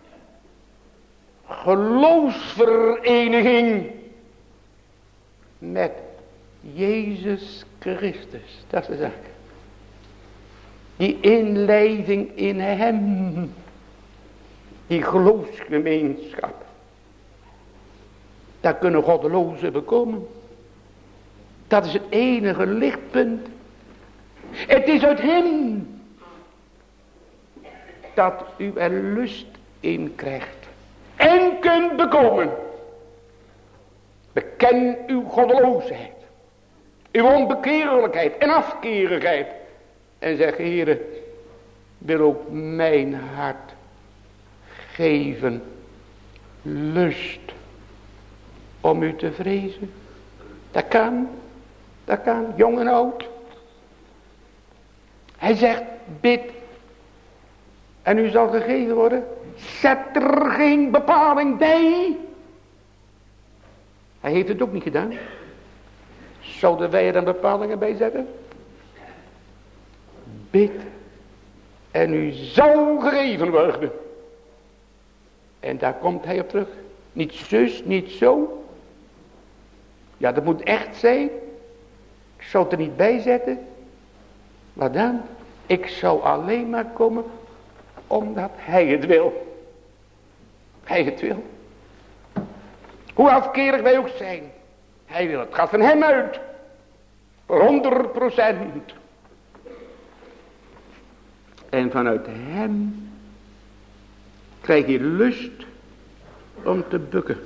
geloofsvereniging met Jezus Christus. Dat is de zaak. Die inleiding in hem. Die geloofsgemeenschap. Daar kunnen goddelozen bekomen. Dat is het enige lichtpunt. Het is uit hem dat u er lust in krijgt. En kunt bekomen. Beken uw goddeloosheid. Uw onbekeerlijkheid en afkerigheid. En zeg, Heere, wil ook mijn hart geven lust om u te vrezen. Dat kan, jong en oud. Hij zegt, bid en u zal gegeven worden. Zet er geen bepaling bij. Hij heeft het ook niet gedaan. Zouden wij er dan bepalingen bij zetten? Bid en u zal gegeven worden. En daar komt hij op terug. Niet zus, niet zo. Ja, dat moet echt zijn. Ik zou het er niet bij zetten. Maar dan, ik zou alleen maar komen omdat hij het wil. Hij het wil. Hoe afkerig wij ook zijn. Hij wil het. Het gaat van hem uit. Voor 100%. En vanuit hem krijg je lust om te bukken.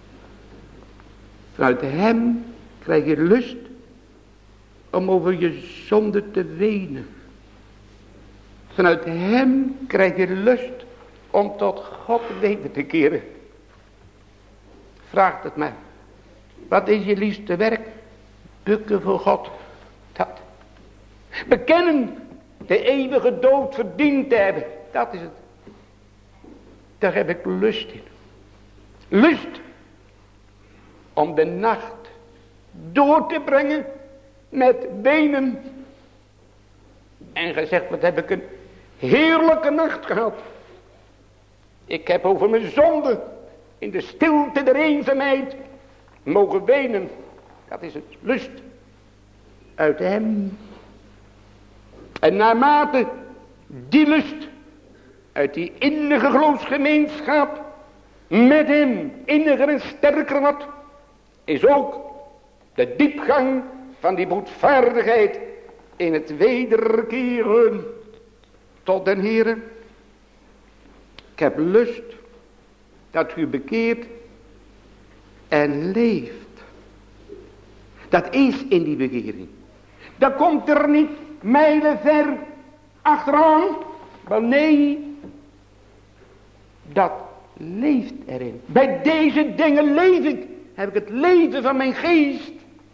Vanuit hem krijg je lust om over je zonde te wenen. Vanuit hem krijg je lust om tot God weder te keren. Vraag het maar. Wat is je liefste werk? Bukken voor God. Dat. Bekennen de eeuwige dood verdiend te hebben. Dat is het. Daar heb ik lust in. Lust om de nacht door te brengen met wenen. En gezegd, wat heb ik een heerlijke nacht gehad. Ik heb over mijn zonde in de stilte der eenzaamheid mogen wenen. Dat is het. Lust uit hem. En naarmate die lust uit die innige geloofsgemeenschap met hem inniger en sterker wordt, is ook de diepgang van die boetvaardigheid in het wederkeren tot den Heere. Ik heb lust dat u bekeert en leeft. Dat is in die bekering. Dat komt er niet mijlenver achteraan. Wel nee, dat leeft erin. Bij deze dingen leef ik. Heb ik het leven van mijn geest.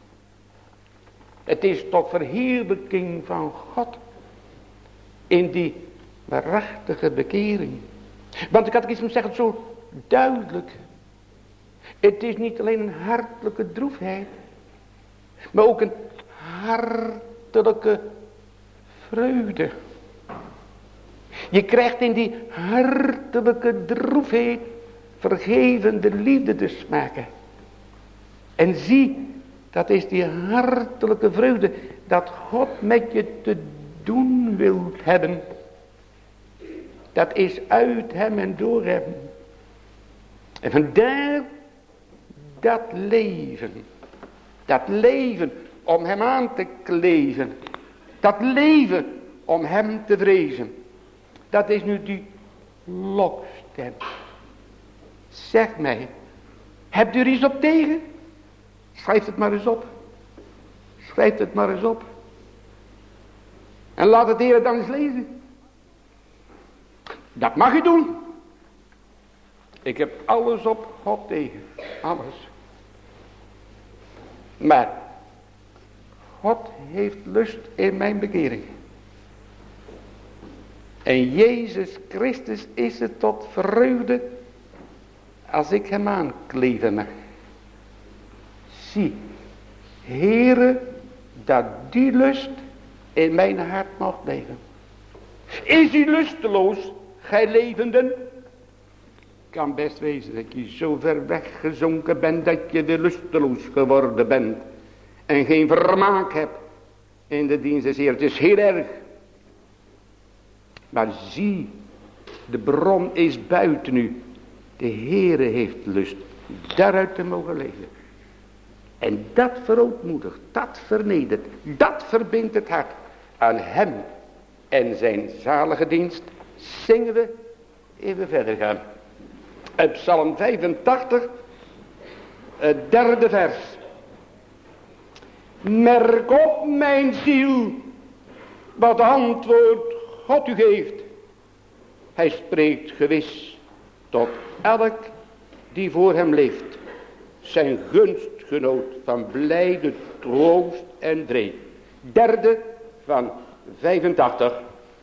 Het is tot verheerlijking van God. In die waarachtige bekering. Want de catechisme zegt het zo duidelijk. Het is niet alleen een hartelijke droefheid. Maar ook een hartelijke vreugde. Je krijgt in die hartelijke droefheid vergevende liefde te smaken. En zie, dat is die hartelijke vreugde dat God met je te doen wilt hebben. Dat is uit hem en door hem. En vandaar dat leven. Dat leven om hem aan te kleven. Dat leven om hem te vrezen. Dat is nu die lokstem. Zeg mij, Hebt u er iets op tegen? Schrijf het maar eens op. Schrijf het maar eens op. En laat het Heer dan eens lezen. Dat mag u doen. Ik heb alles op God tegen. Alles. Maar God heeft lust in mijn bekering. En Jezus Christus is het tot vreugde als ik hem aankleven mag. Zie, Heere, dat die lust in mijn hart mag blijven. Is u lusteloos, gij levenden? Kan best wezen dat je zo ver weggezonken bent dat je weer lusteloos geworden bent. En geen vermaak hebt in de dienst des Heeren. Het is heel erg. Maar zie, de bron is buiten u. De Heere heeft lust daaruit te mogen leven. En dat verootmoedigt, dat vernedert, dat verbindt het hart aan hem en zijn zalige dienst. Zingen we, even verder gaan. Uit Psalm 85, het derde vers. Merk op mijn ziel, wat antwoord God u geeft. Hij spreekt gewis tot elk die voor hem leeft. Zijn gunstgenoot van blijde troost en dreef. Derde van 85.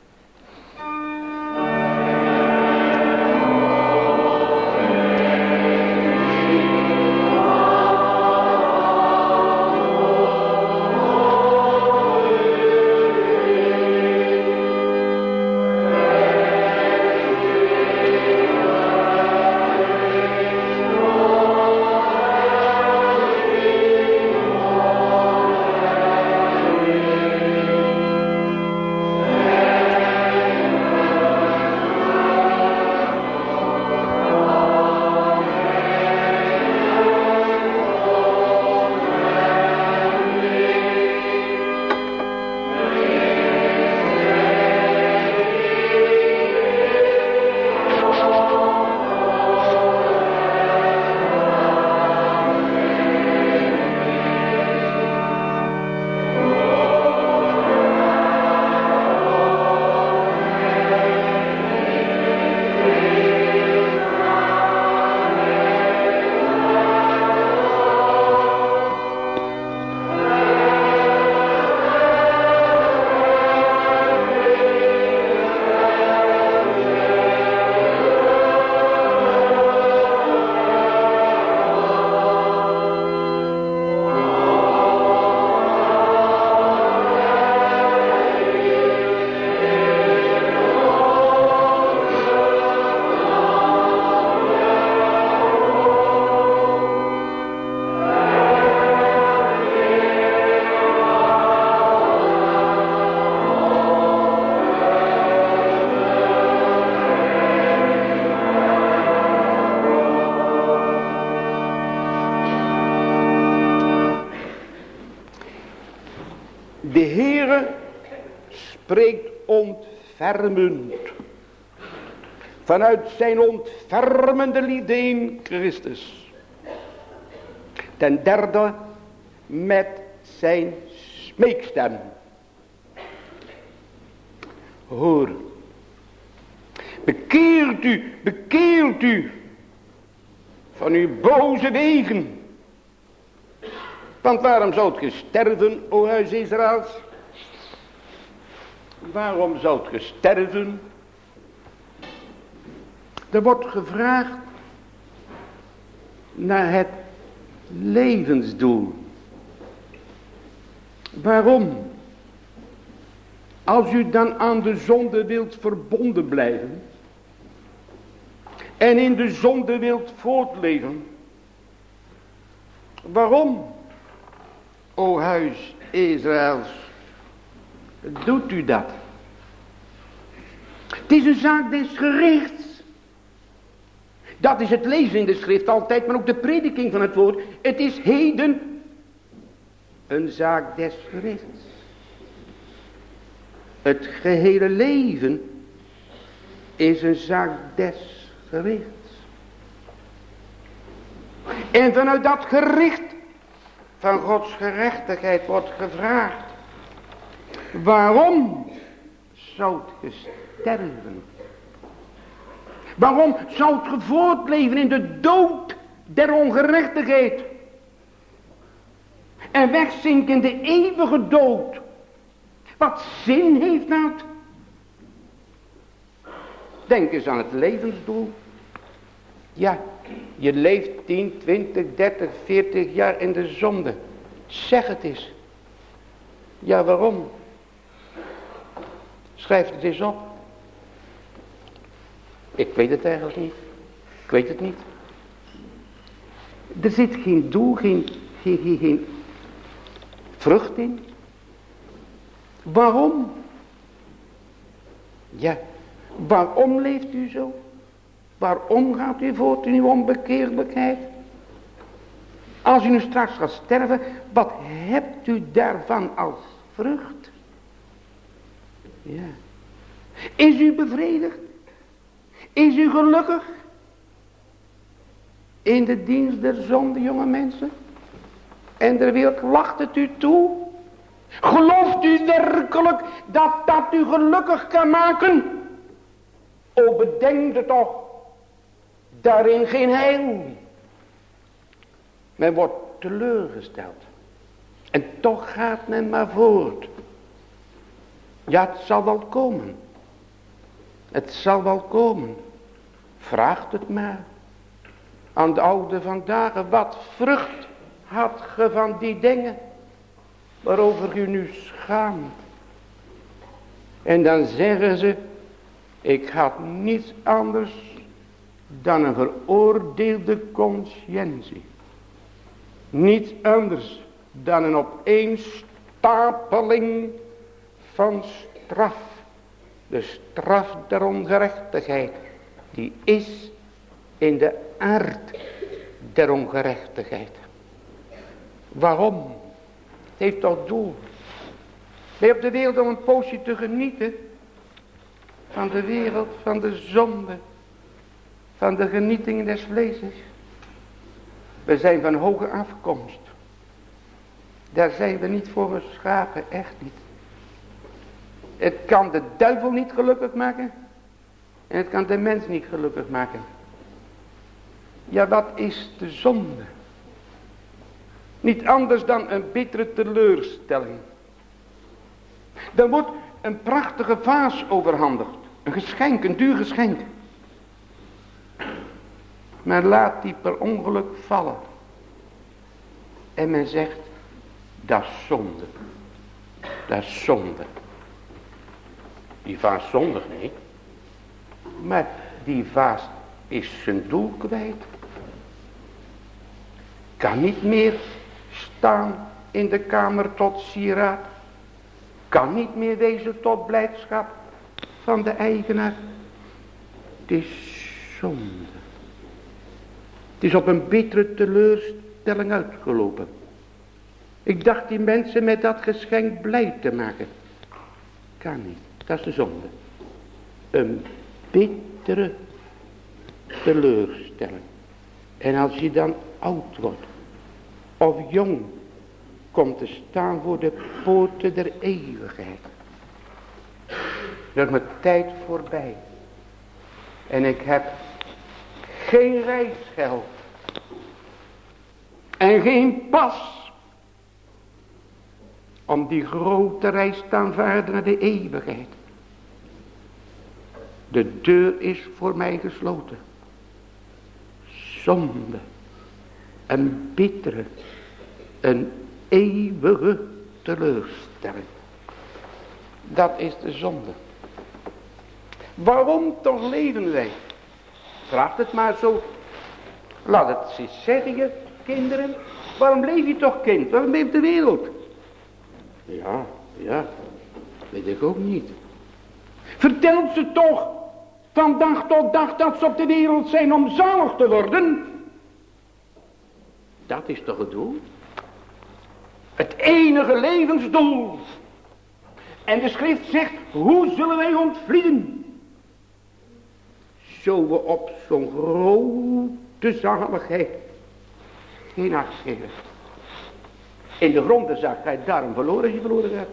De Heere spreekt ontfermend vanuit zijn ontfermende liefde in Christus. Ten derde met zijn smeekstem. Hoor, bekeert u van uw boze wegen. Want waarom zoudt ge sterven, o huis Israëls? Waarom zoudt ge sterven? Er wordt gevraagd naar het levensdoel. Waarom? Als u dan aan de zonde wilt verbonden blijven en in de zonde wilt voortleven. Waarom, o huis Israëls, doet u dat? Het is een zaak des gerichts. Dat is het lezen in de schrift altijd, maar ook de prediking van het woord. Het is heden een zaak des gerichts. Het gehele leven is een zaak des gerichts. En vanuit dat gericht van Gods gerechtigheid wordt gevraagd. Waarom zoudt ge sterven? Waarom zoudt ge voortleven in de dood der ongerechtigheid? En wegzinken in de eeuwige dood. Wat zin heeft dat? Denk eens aan het levensdoel. Ja, je leeft 10, 20, 30, 40 jaar in de zonde. Zeg het eens. Ja, waarom? Schrijf het eens op. Ik weet het eigenlijk niet. Ik weet het niet. Er zit geen doel, geen vrucht in. Waarom? Ja, waarom leeft u zo? Waarom gaat u voort in uw onbekeerlijkheid? Als u nu straks gaat sterven, wat hebt u daarvan als vrucht? Ja. Is u bevredigd? Is u gelukkig? In de dienst der zonde, jonge mensen? En de wereld lacht het u toe? Gelooft u werkelijk dat dat u gelukkig kan maken? O, bedenk er toch. Daarin geen heil. Men wordt teleurgesteld. En toch gaat men maar voort. Ja, het zal wel komen. Het zal wel komen. Vraagt het maar. Aan de oude vandaag, wat vrucht had ge van die dingen waarover u nu schaamt? En dan zeggen ze, ik had niets anders dan een veroordeelde conscientie. Niets anders dan een opeenstapeling van straf. De straf der ongerechtigheid, die is in de aard der ongerechtigheid. Waarom? Het heeft toch doel. Ben je op de wereld om een poosje te genieten van de wereld, van de zonde, van de genietingen des vleeses? We zijn van hoge afkomst. Daar zijn we niet voor geschapen, echt niet. Het kan de duivel niet gelukkig maken. En het kan de mens niet gelukkig maken. Ja, wat is de zonde? Niet anders dan een bittere teleurstelling. Er wordt een prachtige vaas overhandigd. Een geschenk, een duur geschenk. Men laat die per ongeluk vallen. En men zegt, dat is zonde. Dat is zonde. Die vaas zondig niet. Maar die vaas is zijn doel kwijt. Kan niet meer staan in de kamer tot sieraad. Kan niet meer wezen tot blijdschap van de eigenaar. Het is zonde. Het is op een bittere teleurstelling uitgelopen. Ik dacht die mensen met dat geschenk blij te maken. Kan niet. Dat is de zonde. Een bittere teleurstelling. En als je dan oud wordt. Of jong. Komt te staan voor de poorten der eeuwigheid. Dat is mijn tijd voorbij. En ik heb geen reisgeld. En geen pas. Om die grote reis te aanvaarden naar de eeuwigheid. De deur is voor mij gesloten. Zonde. Een bittere. Een eeuwige teleurstelling. Dat is de zonde. Waarom toch leven wij? Vraag het maar zo. Laat het eens zeggen je kinderen. Waarom leef je toch kind? Waarom leeft de wereld? Ja. Weet ik ook niet. Vertel ze toch. Van dag tot dag dat ze op de wereld zijn om zalig te worden. Dat is toch het doel? Het enige levensdoel. En de schrift zegt, hoe zullen wij ontvlieden? Zo we op zo'n grote zaligheid geen acht geven. In de gronden zag hij daarom verloren als je verloren werd.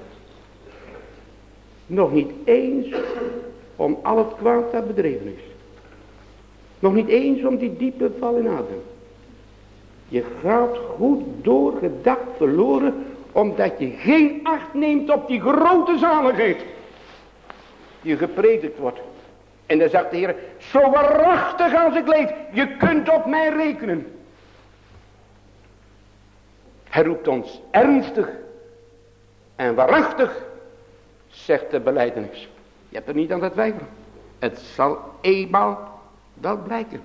Nog niet eens om al het kwaad dat bedreven is. Nog niet eens om die diepe val in adem. Je gaat goed doorgedacht verloren, omdat je geen acht neemt op die grote zaligheid die gepredikt wordt. En dan zegt de Heer, zo waarachtig als ik leef, je kunt op mij rekenen. Hij roept ons ernstig en waarachtig, zegt de belijdenis. Je hebt er niet aan te twijfelen. Het zal eenmaal wel blijken.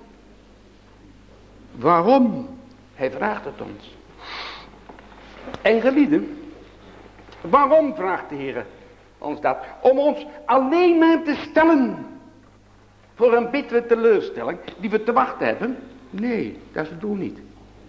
Waarom? Hij vraagt het ons. En gelieden, waarom vraagt de Heer ons dat? Om ons alleen maar te stellen voor een bittere teleurstelling die we te wachten hebben? Nee, dat is het doel niet.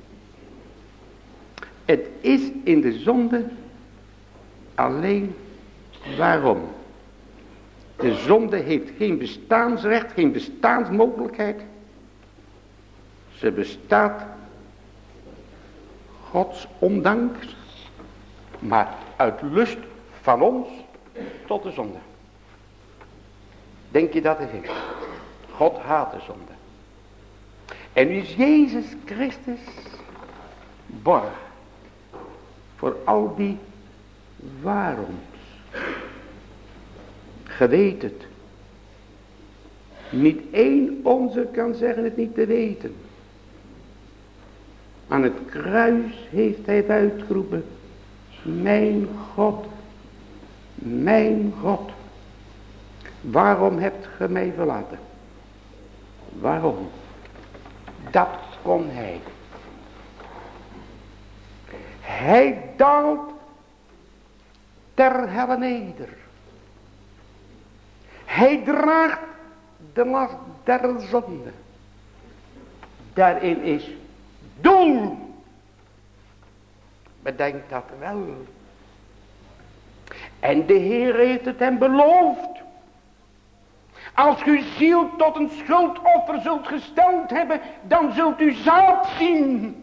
Het is in de zonde alleen waarom. De zonde heeft geen bestaansrecht, geen bestaansmogelijkheid. Ze bestaat Gods ondanks, maar uit lust van ons tot de zonde. Denk je dat het is? God haat de zonde. En nu is Jezus Christus borg voor al die waaroms. Ge weet het. Niet één onze kan zeggen het niet te weten. Aan het kruis heeft hij uitgeroepen. Mijn God, waarom hebt ge mij verlaten? Waarom? Dat kon hij. Hij daalt ter helle neder. Hij draagt de last der zonde. Daarin is doel. Bedenk dat wel. En de Heer heeft het hem beloofd. Als u ziel tot een schuldoffer zult gesteld hebben, dan zult u zaad zien.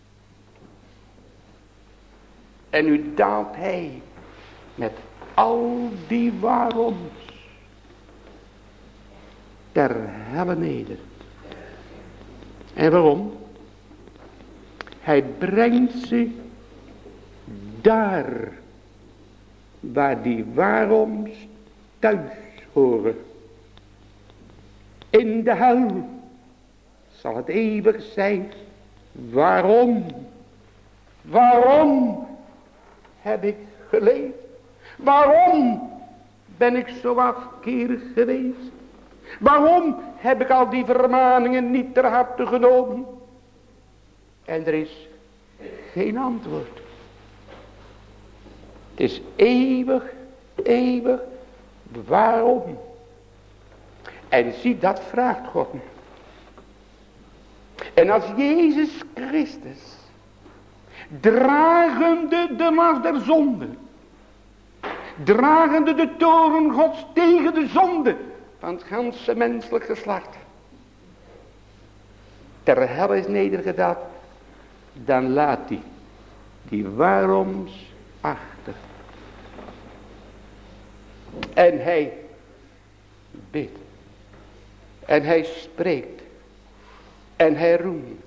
En nu daalt hij met al die waaroms ter helle neder. En waarom? Hij brengt ze daar waar die waaroms thuis horen. In de hel zal het eeuwig zijn. Waarom? Waarom heb ik geleefd? Waarom ben ik zo afkerig geweest? Waarom heb ik al die vermaningen niet ter harte genomen? En er is geen antwoord. Het is eeuwig, waarom? En zie, dat vraagt God. En als Jezus Christus, dragende de last der zonde, dragende de toorn Gods tegen de zonde van het ganse menselijk geslacht, ter hel is nedergedaald, dan laat hij die waaroms achter. En hij bidt. En hij spreekt. En hij roemt.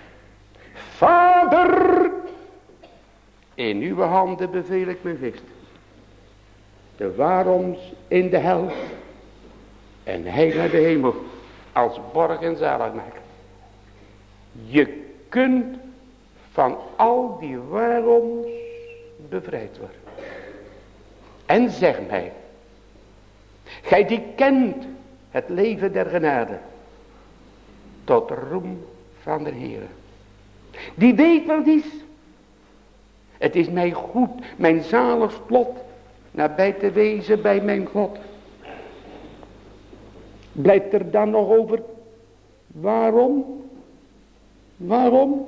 Vader, in uw handen beveel ik mijn geest. De waaroms in de hel. En hij naar de hemel. Als borg en zaligmaker. Je kunt van al die waaroms bevrijd worden. En zeg mij. Gij die kent het leven der genade. Tot roem van de Heere. Die weet wat het is. Het is mij goed, mijn zalig lot, nabij te wezen bij mijn God. Blijft er dan nog over, waarom? Waarom?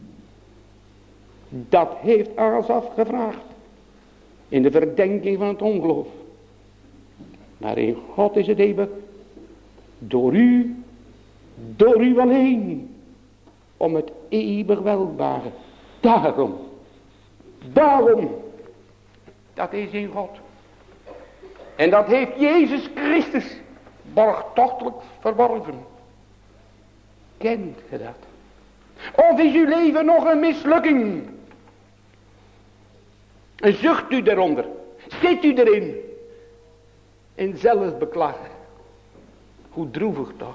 Dat heeft Asaf gevraagd. In de verdenking van het ongeloof. Maar in God is het eeuwig. Door u alleen. Om het eeuwig welbare. Daarom, dat is in God. En dat heeft Jezus Christus borgtochtelijk verworven. Kent ge dat? Of is uw leven nog een mislukking? En zucht u daaronder? Zit u erin? In zelfbeklag? Hoe droevig toch?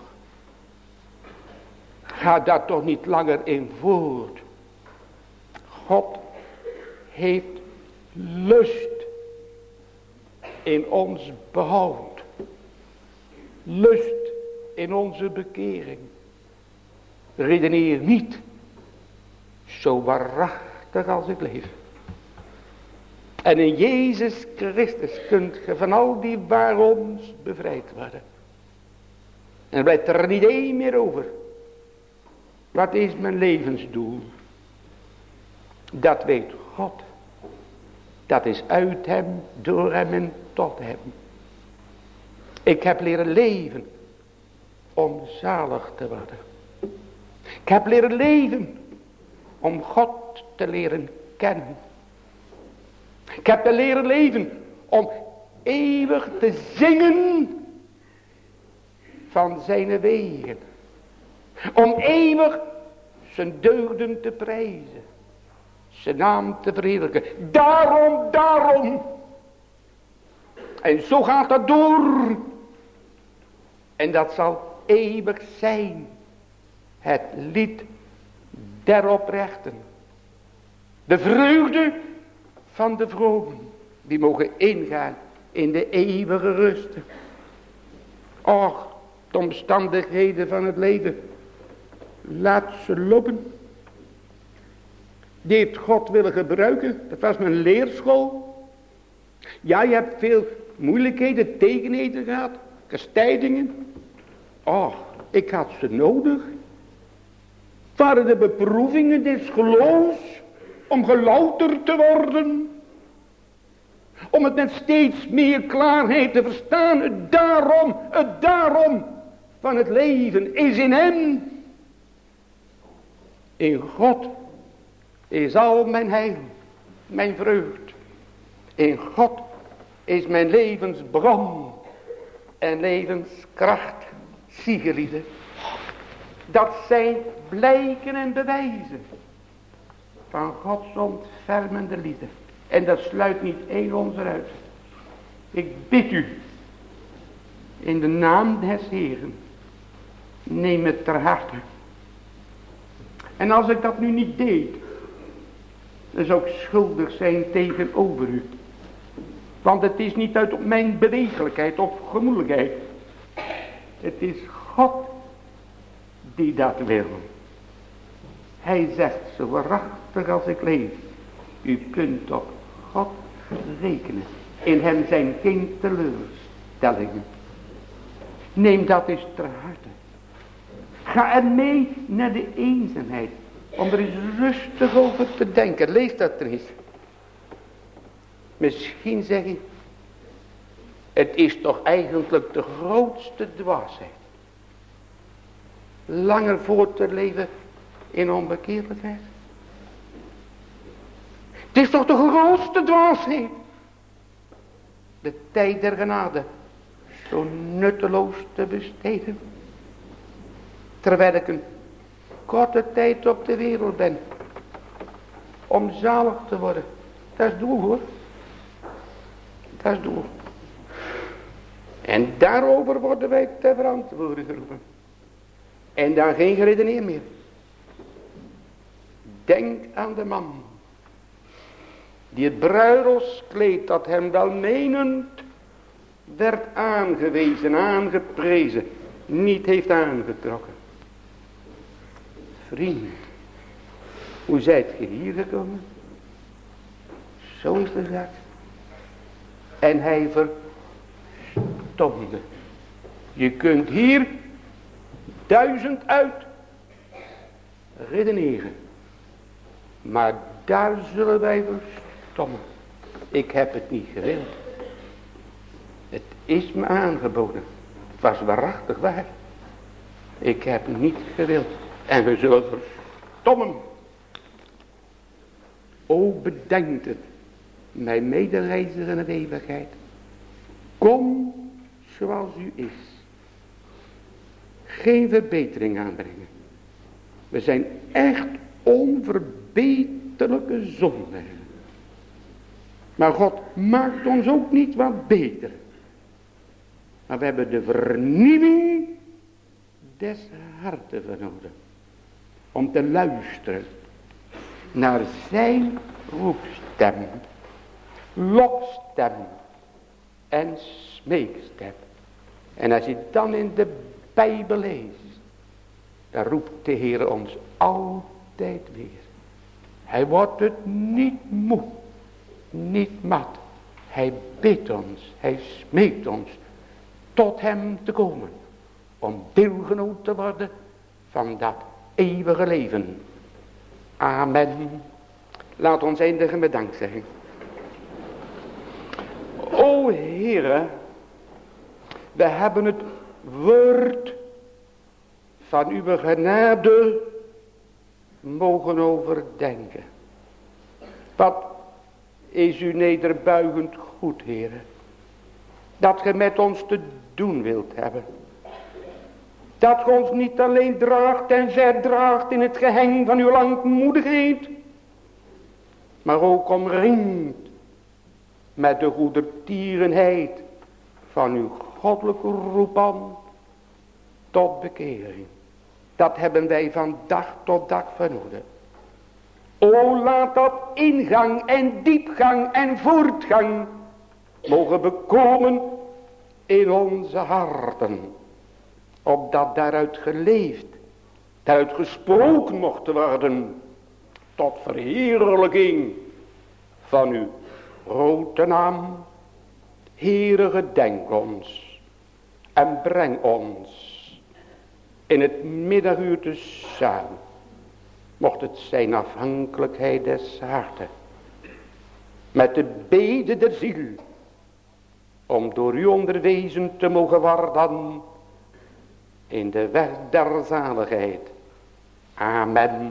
Ga daar toch niet langer in voort. God heeft lust in ons behoud. Lust in onze bekering. Redeneer niet zo waarachtig als ik leef. En in Jezus Christus kunt ge van al die waaroms bevrijd worden. En blijft er niet één meer over. Wat is mijn levensdoel? Dat weet God. Dat is uit hem, door hem en tot hem. Ik heb leren leven om zalig te worden. Ik heb leren leven om God te leren kennen. Ik heb leren leven om eeuwig te zingen van zijn wegen. Om eeuwig zijn deugden te prijzen. Zijn naam te verheerlijken. Daarom. En zo gaat dat door. En dat zal eeuwig zijn. Het lied der oprechten. De vreugde van de vromen. Die mogen ingaan in de eeuwige rust. Och, de omstandigheden van het leven. Laat ze lopen. Die heeft God willen gebruiken. Dat was mijn leerschool. Ja, je hebt veel moeilijkheden, tegenheden gehad. Kastijdingen. Oh, ik had ze nodig. Waren de beproevingen des geloofs. Om gelouterd te worden. Om het met steeds meer klaarheid te verstaan. Het daarom van het leven is in hem. In God is al mijn heil, mijn vreugd. In God is mijn levensbron en levenskracht. Zie gelieden, dat zijn blijken en bewijzen van Gods ontfermende liefde. En dat sluit niet één ons eruit. Ik bid u, in de naam des Heeren, neem het ter harte. En als ik dat nu niet deed, dan zou ik schuldig zijn tegenover u. Want het is niet uit mijn bewegelijkheid of gemoedelijkheid. Het is God die dat wil. Hij zegt zo waarachtig als ik leef. U kunt op God rekenen. In hem zijn geen teleurstellingen. Neem dat eens ter harte. Ga er mee naar de eenzaamheid. Om er eens rustig over te denken. Lees dat er eens. Misschien zeg ik. Het is toch eigenlijk de grootste dwaasheid. Langer voort te leven in onbekeerlijkheid. Het is toch de grootste dwaasheid. De tijd der genade zo nutteloos te besteden. Terwijl ik een korte tijd op de wereld ben. Om zalig te worden. Dat is doel hoor. Dat is doel. En daarover worden wij te verantwoorden geroepen. En dan geen geredeneer meer. Denk aan de man. Die het bruiloftskleed dat hem welmenend werd aangewezen, aangeprezen, niet heeft aangetrokken. Vrienden, hoe zijt ge hier gekomen? Zo is de zaak. En hij verstomde. Je kunt hier 1000 uit redeneren. Maar daar zullen wij verstommen. Ik heb het niet gewild. Het is me aangeboden. Het was waarachtig waar. Ik heb niet gewild. En we zullen Kortom, o bedenk het, mijn medereiziger in de eeuwigheid. Kom zoals u is. Geen verbetering aanbrengen. We zijn echt onverbeterlijke zondaars. Maar God maakt ons ook niet wat beter. Maar we hebben de vernieuwing des harten voor nodig. Om te luisteren naar zijn roepstem, lokstem en smeekstem. En als je dan in de Bijbel leest, dan roept de Heer ons altijd weer. Hij wordt het niet moe, niet mat. Hij bidt ons, hij smeekt ons tot hem te komen. Om deelgenoot te worden van dat eeuwige leven. Amen. Laat ons eindigen met dankzegging. O Heere, we hebben het woord van uw genade mogen overdenken. Wat is u nederbuigend goed, Heere, dat ge met ons te doen wilt hebben. Dat ge ons niet alleen draagt en verdraagt in het geheng van uw langmoedigheid, maar ook omringt met de goedertierenheid van uw goddelijke roepband tot bekering. Dat hebben wij van dag tot dag vernomen. O, laat dat ingang en diepgang en voortgang mogen bekomen in onze harten. Opdat daaruit geleefd, daaruit gesproken mocht worden tot verheerlijking van uw grote naam. Heere, gedenk ons en breng ons in het middaguur te samen. Mocht het zijn afhankelijkheid des harten, met de bede der ziel, om door u onderwezen te mogen worden in de weg der zaligheid. Amen.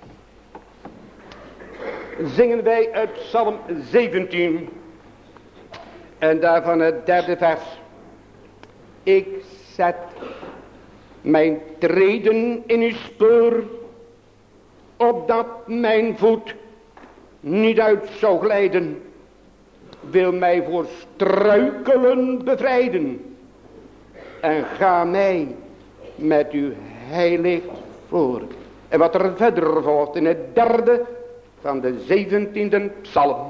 Zingen wij uit Psalm 17 en daarvan het derde vers. Ik zet mijn treden in uw spoor, opdat mijn voet niet uit zou glijden. Wil mij voor struikelen bevrijden en ga mij met uw heilig voor. En wat er verder volgt in het derde van de 17e psalm.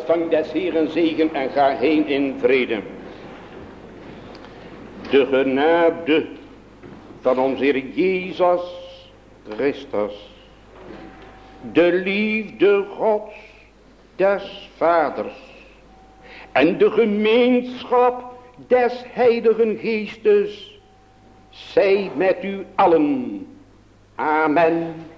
ontvang des Heeren zegen en ga heen in vrede. De genade van onze Heer Jezus Christus, de liefde Gods des Vaders en de gemeenschap des Heiligen Geestes zij met u allen. Amen.